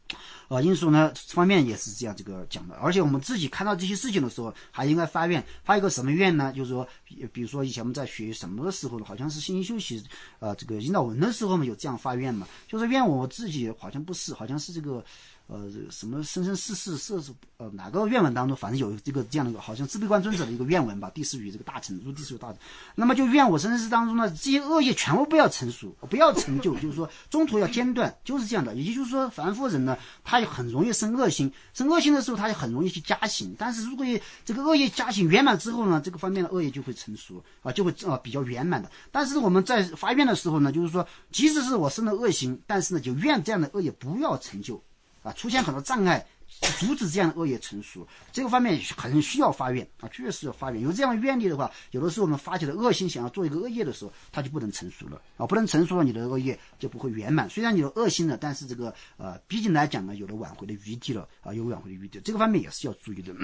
因素呢方面也是这样这个讲的。而且我们自己看到这些事情的时候，还应该发愿，发一个什么愿呢？就是说，比如说以前我们在学什么的时候，好像是信息修习这个引导文的时候嘛，有这样发愿嘛，就是愿我自己好像不是，好像是这个。什么生生世世世哪个愿文当中，反正有这样的一个，好像自闭观尊者的一个愿文吧，第四语这个大成入第四语大成。那么就愿我生生世当中呢，这些恶业全部不要成熟，不要成就，就是说中途要间断，就是这样的。也就是说，凡夫人呢，他很容易生恶心，生恶心的时候，他也很容易去加行。但是如果这个恶业加行圆满之后呢，这个方面的恶业就会成熟就会比较圆满的。但是我们在发愿的时候呢，就是说，即使是我生了恶行，但是呢，就愿这样的恶业不要成就。出现很多障碍，阻止这样的恶业成熟，这个方面很需要发愿确实要发愿。有这样的愿力的话，有的时候我们发起了恶心，想要做一个恶业的时候，它就不能成熟了不能成熟了，你的恶业就不会圆满。虽然你有恶心了，但是这个毕竟来讲呢，有了挽回的余地了有挽回的余地，这个方面也是要注意的。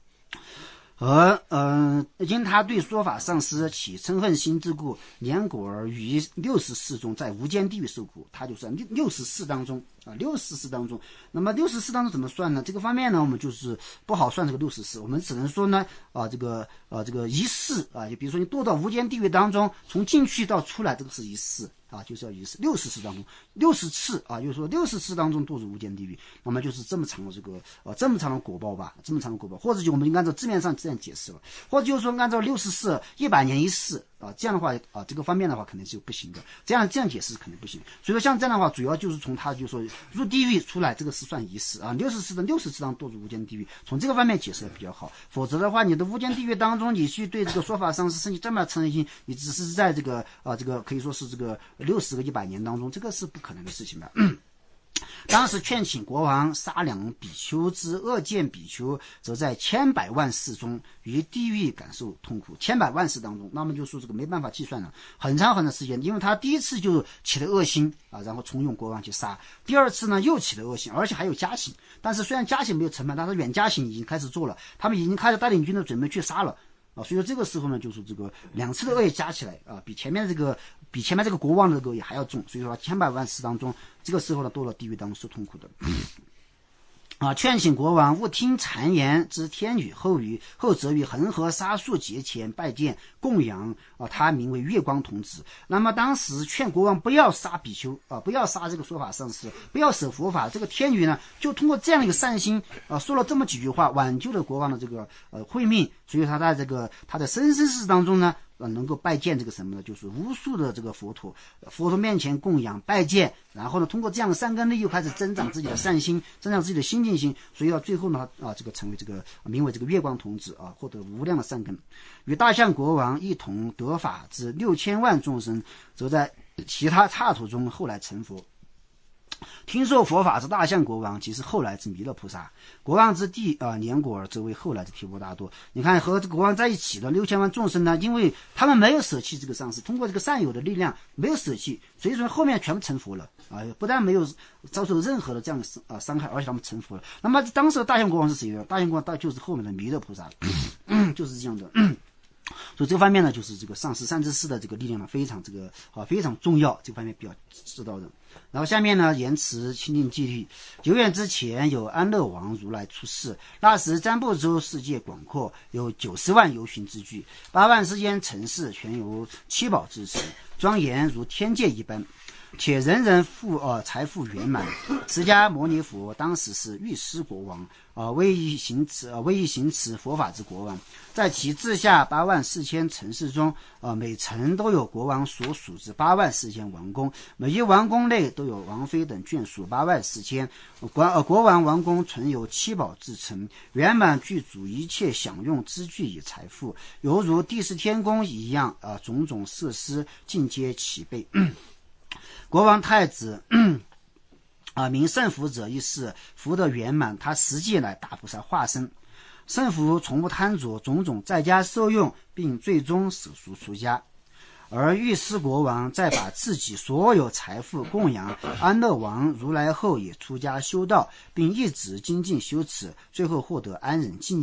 因他对说法上师起嗔恨心之故，年果儿于60世中在无间地狱受苦。他就是60世当中60世当中。那么60世当中怎么算呢？这个方面呢，我们就是不好算这个60世，我们只能说呢这个一世就比如说你堕到无间地狱当中，从进去到出来，这个是一世就是要一世60世当中60次就是说60次当中堕入无间地狱，那么就是这么长的这个这么长的果报吧，这么长的果报，或者就我们按照字面上这样解释了，或者就是说按照60世100年一世这样的话这个方面的话肯定是不行的，这样解释肯定不行。所以说像这样的话，主要就是从他就说入地狱出来，这个是算一世60世的60次当堕入无间地狱，从这个方面解释的比较好。否则的话，你的无间地狱当中，你去对这个说法上是升起这么嗔心，你只是在这个可以说是这个60个100年当中，这个是不可能的事情的。当时劝请国王杀两比丘之恶见比丘，则在千百万世中于地狱感受痛苦。千百万世当中，那么就说这个没办法计算了，很长很长时间。因为他第一次就起了恶心然后重用国王去杀，第二次呢又起了恶心，而且还有加刑。但是虽然加刑没有成判，但是远加刑已经开始做了，他们已经开始带领军队准备去杀了所以说这个时候呢，就是这个2次的恶业加起来比前面这个国王的恶业还要重，所以说千百万世当中，这个时候呢堕落地狱当中受痛苦的。劝请国王勿听谗言之天语后语，后则于恒河沙数节前拜见供养他名为月光童子。那么当时劝国王不要杀比丘不要杀这个说法上师，不要舍佛法。这个天语呢，就通过这样的一个善心说了这么几句话，挽救了国王的这个慧命。所以他在他的生生世当中呢能够拜见这个什么呢？就是无数的这个佛陀面前供养拜见，然后呢，通过这样的善根力又开始增长自己的善心，增长自己的心净心，所以到最后呢，这个成为这个名为这个月光童子获得无量的善根，与大象国王一同得法之6000万众生，则在其他刹土中后来成佛。听受佛法之大象国王，即是后来之弥勒菩萨。国王之弟年果儿则为后来之提婆达多。你看和国王在一起的6000万众生呢，因为他们没有舍弃这个上师，通过这个善友的力量没有舍弃，所以说后面全部成佛了不但没有遭受任何的这样的伤害，而且他们成佛了。那么当时的大象国王是谁呢？大象国王就是后面的弥勒菩萨就是这样的所以这方面呢，就是这个上师善知识的这个力量呢，非常非常重要，这方面比较知道的。然后下面呢，言辞清净纪律。久远之前，有安乐王如来出世，那时占卜州世界广阔，有90万游巡之具，8万世间城市全由七宝支持，庄严如天界一般，且人人财富圆满。释迦牟尼佛当时是御师国王威仪行持佛法之国王，在其治下8万4千城市中每城都有国王所属之8万4千王宫，每一王宫内都有王妃等眷属8万4千。国王王宫存有七宝制成，圆满具足一切享用之具与财富，犹如第四天宫一样种种设施尽皆齐备。国王太子名圣福者亦是福德圆满，他实际乃大菩萨化身。圣福从不贪着种种在家受用，并最终舍俗出家。而御师国王再把自己所有财富供养安乐王如来后，也出家修道，并一直精进修持，最后获得安忍境界，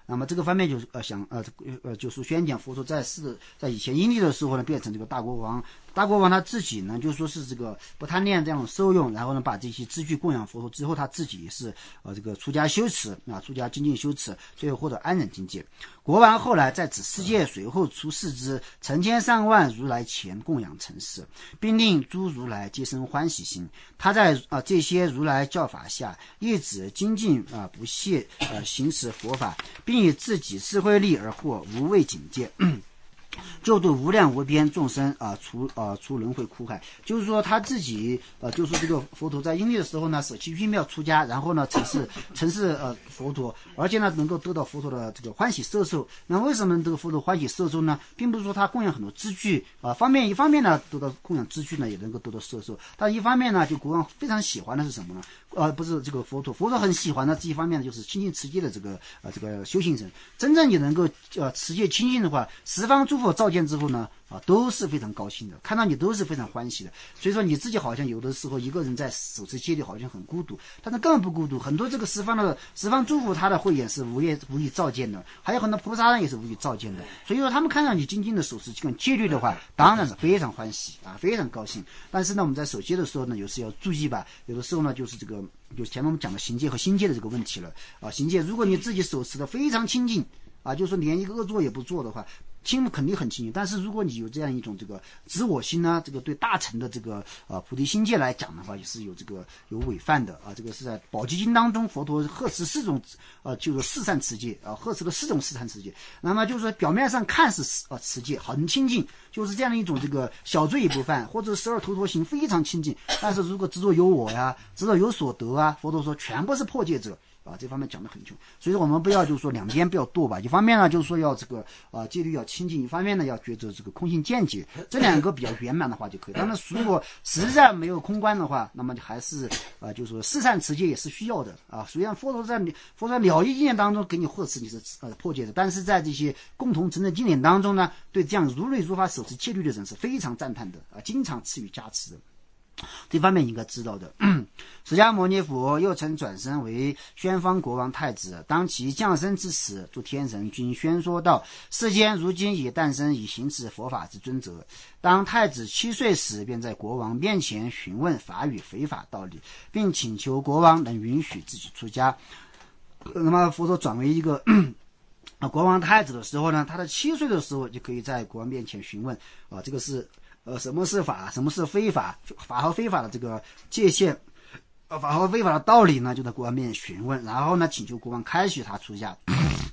那么这个方面就是就是宣讲佛陀在以前因地的时候呢，变成这个大国王。大国王他自己呢，就说是这个不贪恋这样的受用，然后呢把这些资具供养佛陀之后，他自己也是这个出家修持啊，出家精进修持，最后获得安忍境界。国王后来在此世界随后出世之成千上万如来前供养成事，并令诸如来皆生欢喜心。他在这些如来教法下，一直精进不懈行持佛法，并以自己智慧力而获无畏境界。救度无量无边众生出轮回苦海。就是说他自己就是这个佛陀在因地的时候呢，舍弃虚妙出家，然后呢成事佛陀，而且呢能够得到佛陀的这个欢喜摄受。那为什么这个佛陀欢喜摄受呢？并不是说他供养很多资具一方面呢得到供养资具呢也能够得到摄受，但一方面呢就国王非常喜欢的是什么呢？不是这个佛陀很喜欢的这一方面呢，就是清净持戒的这个修行人。真正你能够持戒清净的话，十方诸佛照见之后呢都是非常高兴的，看到你都是非常欢喜的。所以说你自己好像有的时候一个人在手持戒律好像很孤独，但是根本不孤独。很多这个十方诸佛他的慧眼是无以照见的，还有很多菩萨人也是无以照见的。所以说他们看到你精进的手持这种戒律的话，当然是非常欢喜非常高兴。但是呢我们在守戒的时候呢，有时要注意吧，有的时候呢就是就前面我们讲的行戒和心戒的这个问题了行戒如果你自己手持的非常清净就是说连一个恶作也不做的话，肯定很清净。但是如果你有这样一种这个自我心呢，这个对大乘的这个菩提心戒来讲的话，也是有违犯的这个是在宝积经当中，佛陀呵持4种就是四善持戒呵持了4种四善持戒。那么就是说表面上看是持戒很清净，就是这样的一种这个小罪也不犯，或者12头陀行非常清净。但是如果执着有我呀，执着有所得佛陀说全部是破戒者这方面讲得很清。所以说我们不要就是说两边不要堕吧，一方面呢就是说要这个戒律要清净，一方面呢要觉得这个空性见解，这两个比较圆满的话就可以。当然如果实在没有空观的话，那么还是就是说四善持戒也是需要的虽然佛陀在了义经典当中给你呵持你是破戒的，但是在这些共同成正经典当中呢，对这样如律如法守持戒律的人是非常赞叹的经常赐予加持的。这方面应该知道的。释迦牟尼佛又曾转身为宣方国王太子，当其降生之时，诸天人均宣说道：世间如今已诞生以行持佛法之尊者。当太子7岁时，便在国王面前询问法与非法道理，并请求国王能允许自己出家。那么佛陀转为一个国王太子的时候呢，他的7岁的时候就可以在国王面前询问这个是什么是法，什么是非法，法和非法的这个界限，法和非法的道理呢，就在国王面前询问，然后呢请求国王开许他出家。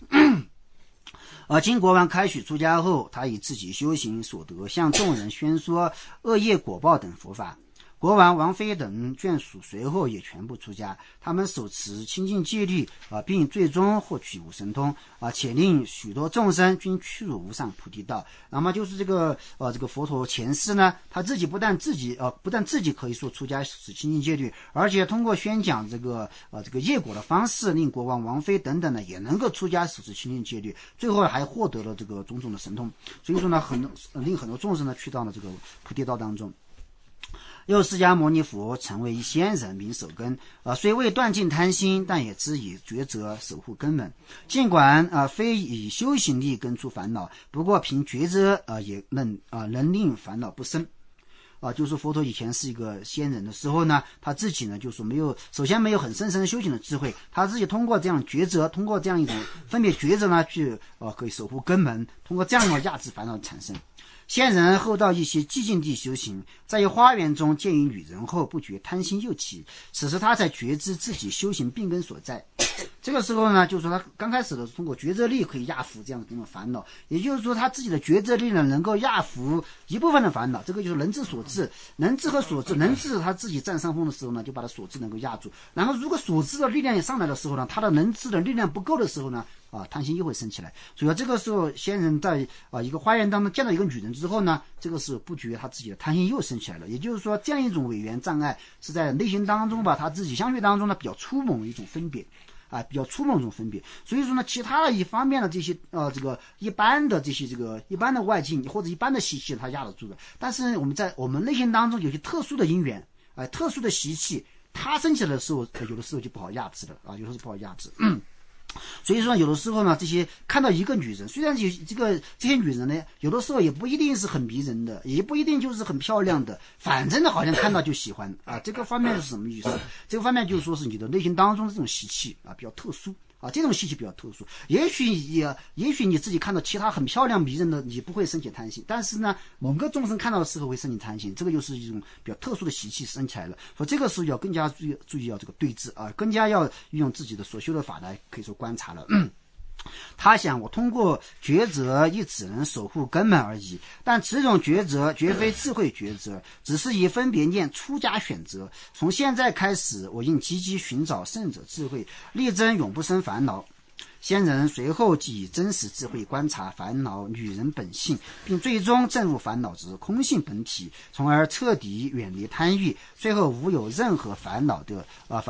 经国王开许出家后，他以自己修行所得向众人宣说恶业果报等佛法。国王、王妃等眷属随后也全部出家，他们手持清净戒律并最终获取无神通且令许多众生均趋入无上菩提道。那么就是这个佛陀前世呢，他自己不但自己可以说出家持清净戒律，而且通过宣讲这个业果的方式，令国王、王妃等等呢也能够出家持清净戒律，最后还获得了这个种种的神通。所以说呢，令很多众生呢去到了这个菩提道当中。又释迦牟尼佛成为一仙人，名守根虽未断尽贪心，但也知以抉择守护根本。尽管非以修行力根除烦恼，不过凭抉择也能令烦恼不生。就是佛陀以前是一个仙人的时候呢，他自己呢就是首先没有很深的修行的智慧，他自己通过这样抉择，通过这样一种分别抉择呢去可以守护根本，通过这样的压制烦恼的产生。仙人后到一些寂静地修行，在一花园中见一女人后，不觉贪心又起，此时他才觉知自己修行病根所在。这个时候呢，就是说他刚开始的通过觉知力可以压服这样的烦恼，也就是说他自己的觉知力呢能够压服一部分的烦恼，这个就是能知所知。能知和所知，能知他自己占上风的时候呢，就把他所知能够压住，然后如果所知的力量也上来的时候呢，他的能知的力量不够的时候呢贪心又会升起来。所以这个时候仙人在一个花园当中见到一个女人之后呢，这个时候不觉他自己的贪心又升起来了。也就是说这样一种违缘障碍是在内心当中他自己相续当中呢比较粗猛的一种分别比较粗猛的一种分别。所以说呢，其他的一方面的这些这个一般的这些一般的外境或者一般的习气他压得住的，但是我们内心当中有些特殊的因缘特殊的习气，它升起来的时候有的时候就不好压制了有的时候不好压制。所所以说有的时候呢，这些看到一个女人，虽然这些女人呢，有的时候也不一定是很迷人的，也不一定就是很漂亮的，反正呢好像看到就喜欢啊。这个方面是什么意思？这个方面就是说是你的内心当中的这种习气啊比较特殊。这种习气比较特殊，也许你自己看到其他很漂亮迷人的，你不会升起贪心，但是呢，某个众生看到的时候会升起贪心，这个就是一种比较特殊的习气升起来了。所以这个时候要更加注意要这个对治啊，更加要运用自己的所修的法来可以说观察了。他想，我通过抉择亦只能守护根本而已，但此种抉择绝非智慧抉择，只是以分别念出家选择。从现在开始，我应积极寻找圣者智慧，力争永不生烦恼。仙人随后即以真实智慧观察烦恼女人本性，并最终证入烦恼之空性本体，从而彻底远离贪欲，最后无有任何烦恼的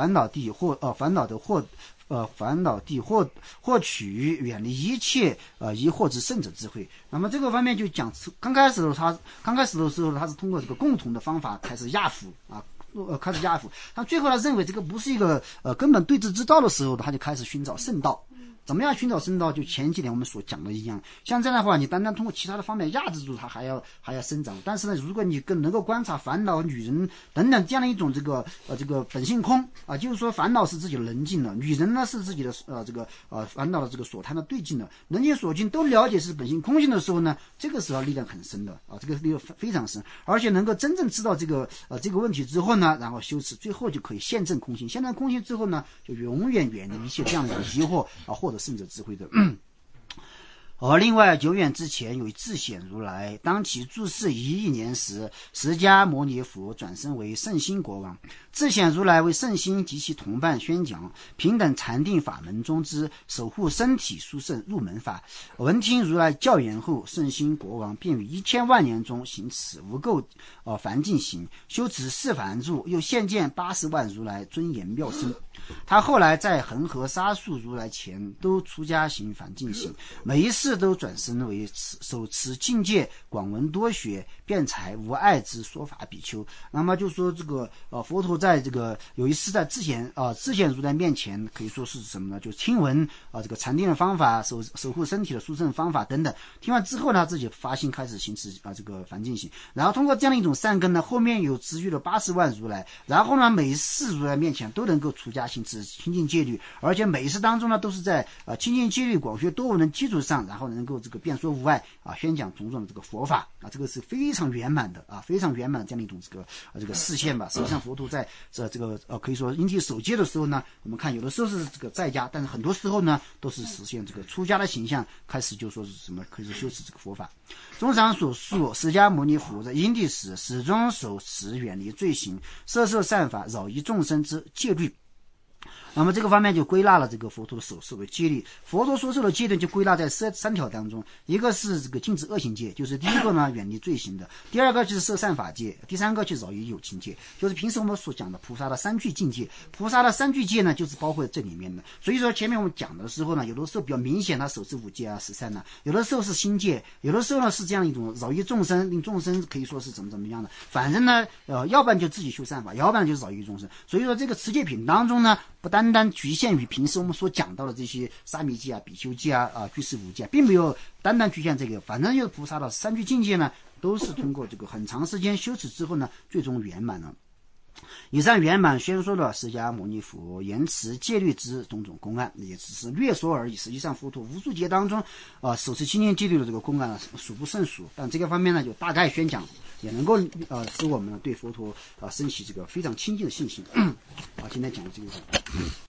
获取远离一切疑惑之圣者智慧。那么这个方面就讲，刚开始的时候他是通过这个共同的方法开始压服啊。他最后他认为这个不是一个根本对治之道的时候，他就开始寻找圣道。怎么样寻找圣道？就前几年我们所讲的一样，像这样的话，你单单通过其他的方面压制住它，还要生长。但是呢，如果你能够观察烦恼、女人等等这样的一种这个本性空啊，就是说烦恼是自己的能尽了，女人呢是自己的烦恼的这个所贪的对尽了，能尽所尽都了解是本性空性的时候呢，这个时候力量很深的啊，这个力量非常深，而且能够真正知道这个问题之后呢，然后修持，最后就可以现证空性。现证空性之后呢，就永远远离一切这样的疑惑啊，获得圣者智慧的。而另外，久远之前有一智显如来，当其住世1亿年时，释迦牟尼佛转生为圣心国王。智显如来为圣心及其同伴宣讲平等禅定法门中之守护身体殊胜入门法。闻听如来教言后，圣心国王便于1000万年中行此无垢梵净行，修持四梵住，又现见80万如来尊严妙身。他后来在恒河沙数如来前都出家行梵净行，每一世都转身为手持境界广闻多学辩才无碍之说法比丘。那么就说这个佛陀在这个有一次在智显如来面前，可以说是什么呢？就听闻这个禅定的方法，守护身体的殊胜方法等等。听完之后呢，自己发心开始行持这个梵净行，然后通过这样的一种善根呢，后面有持续了80万如来，然后呢每一世如来面前都能够出家行持清净戒律，而且每一世当中呢都是在清净戒律广学多闻的基础上，然后能够这个辩说无碍宣讲种种的这个佛法这个是非常圆满的非常圆满的这样的一种这个示现吧。实际上佛陀在这个可以说因地守戒的时候呢，我们看有的时候是这个在家，但是很多时候呢都是实现这个出家的形象，开始就说是什么可以说修持这个佛法。综上所述，释迦牟尼佛在因地时始终守持远离罪行，摄受善法，扰益众生之戒律。那么这个方面就归纳了这个佛陀的所受的戒律。佛陀所受的戒律就归纳在三条当中，一个是这个禁止恶行戒，就是第一个呢远离罪行的，第二个就是摄善法戒，第三个就是扰益有情戒，就是平时我们所讲的菩萨的三聚境界。菩萨的三聚戒呢就是包括这里面的。所以说前面我们讲的时候呢，有的时候比较明显他守持五戒十善呢，有的时候是心戒，有的时候呢是这样一种扰益众生，令众生可以说是怎么样的，反正呢要不然就自己修善法，要不然就是扰益众生。所以说这个持戒品当中呢，不单单局限于平时我们所讲到的这些沙弥戒比丘戒居士五戒，并没有单单局限这个，反正就是菩萨的三聚境界呢，都是通过这个很长时间修持之后呢，最终圆满了。以上圆满宣说了释迦牟尼佛言持戒律之种种公案，也只是略说而已。实际上佛陀无数劫当中手持清净戒律的这个公案数不胜数，但这个方面呢就大概宣讲，也能够使我们对佛陀升起这个非常亲近的信心。今天讲的这个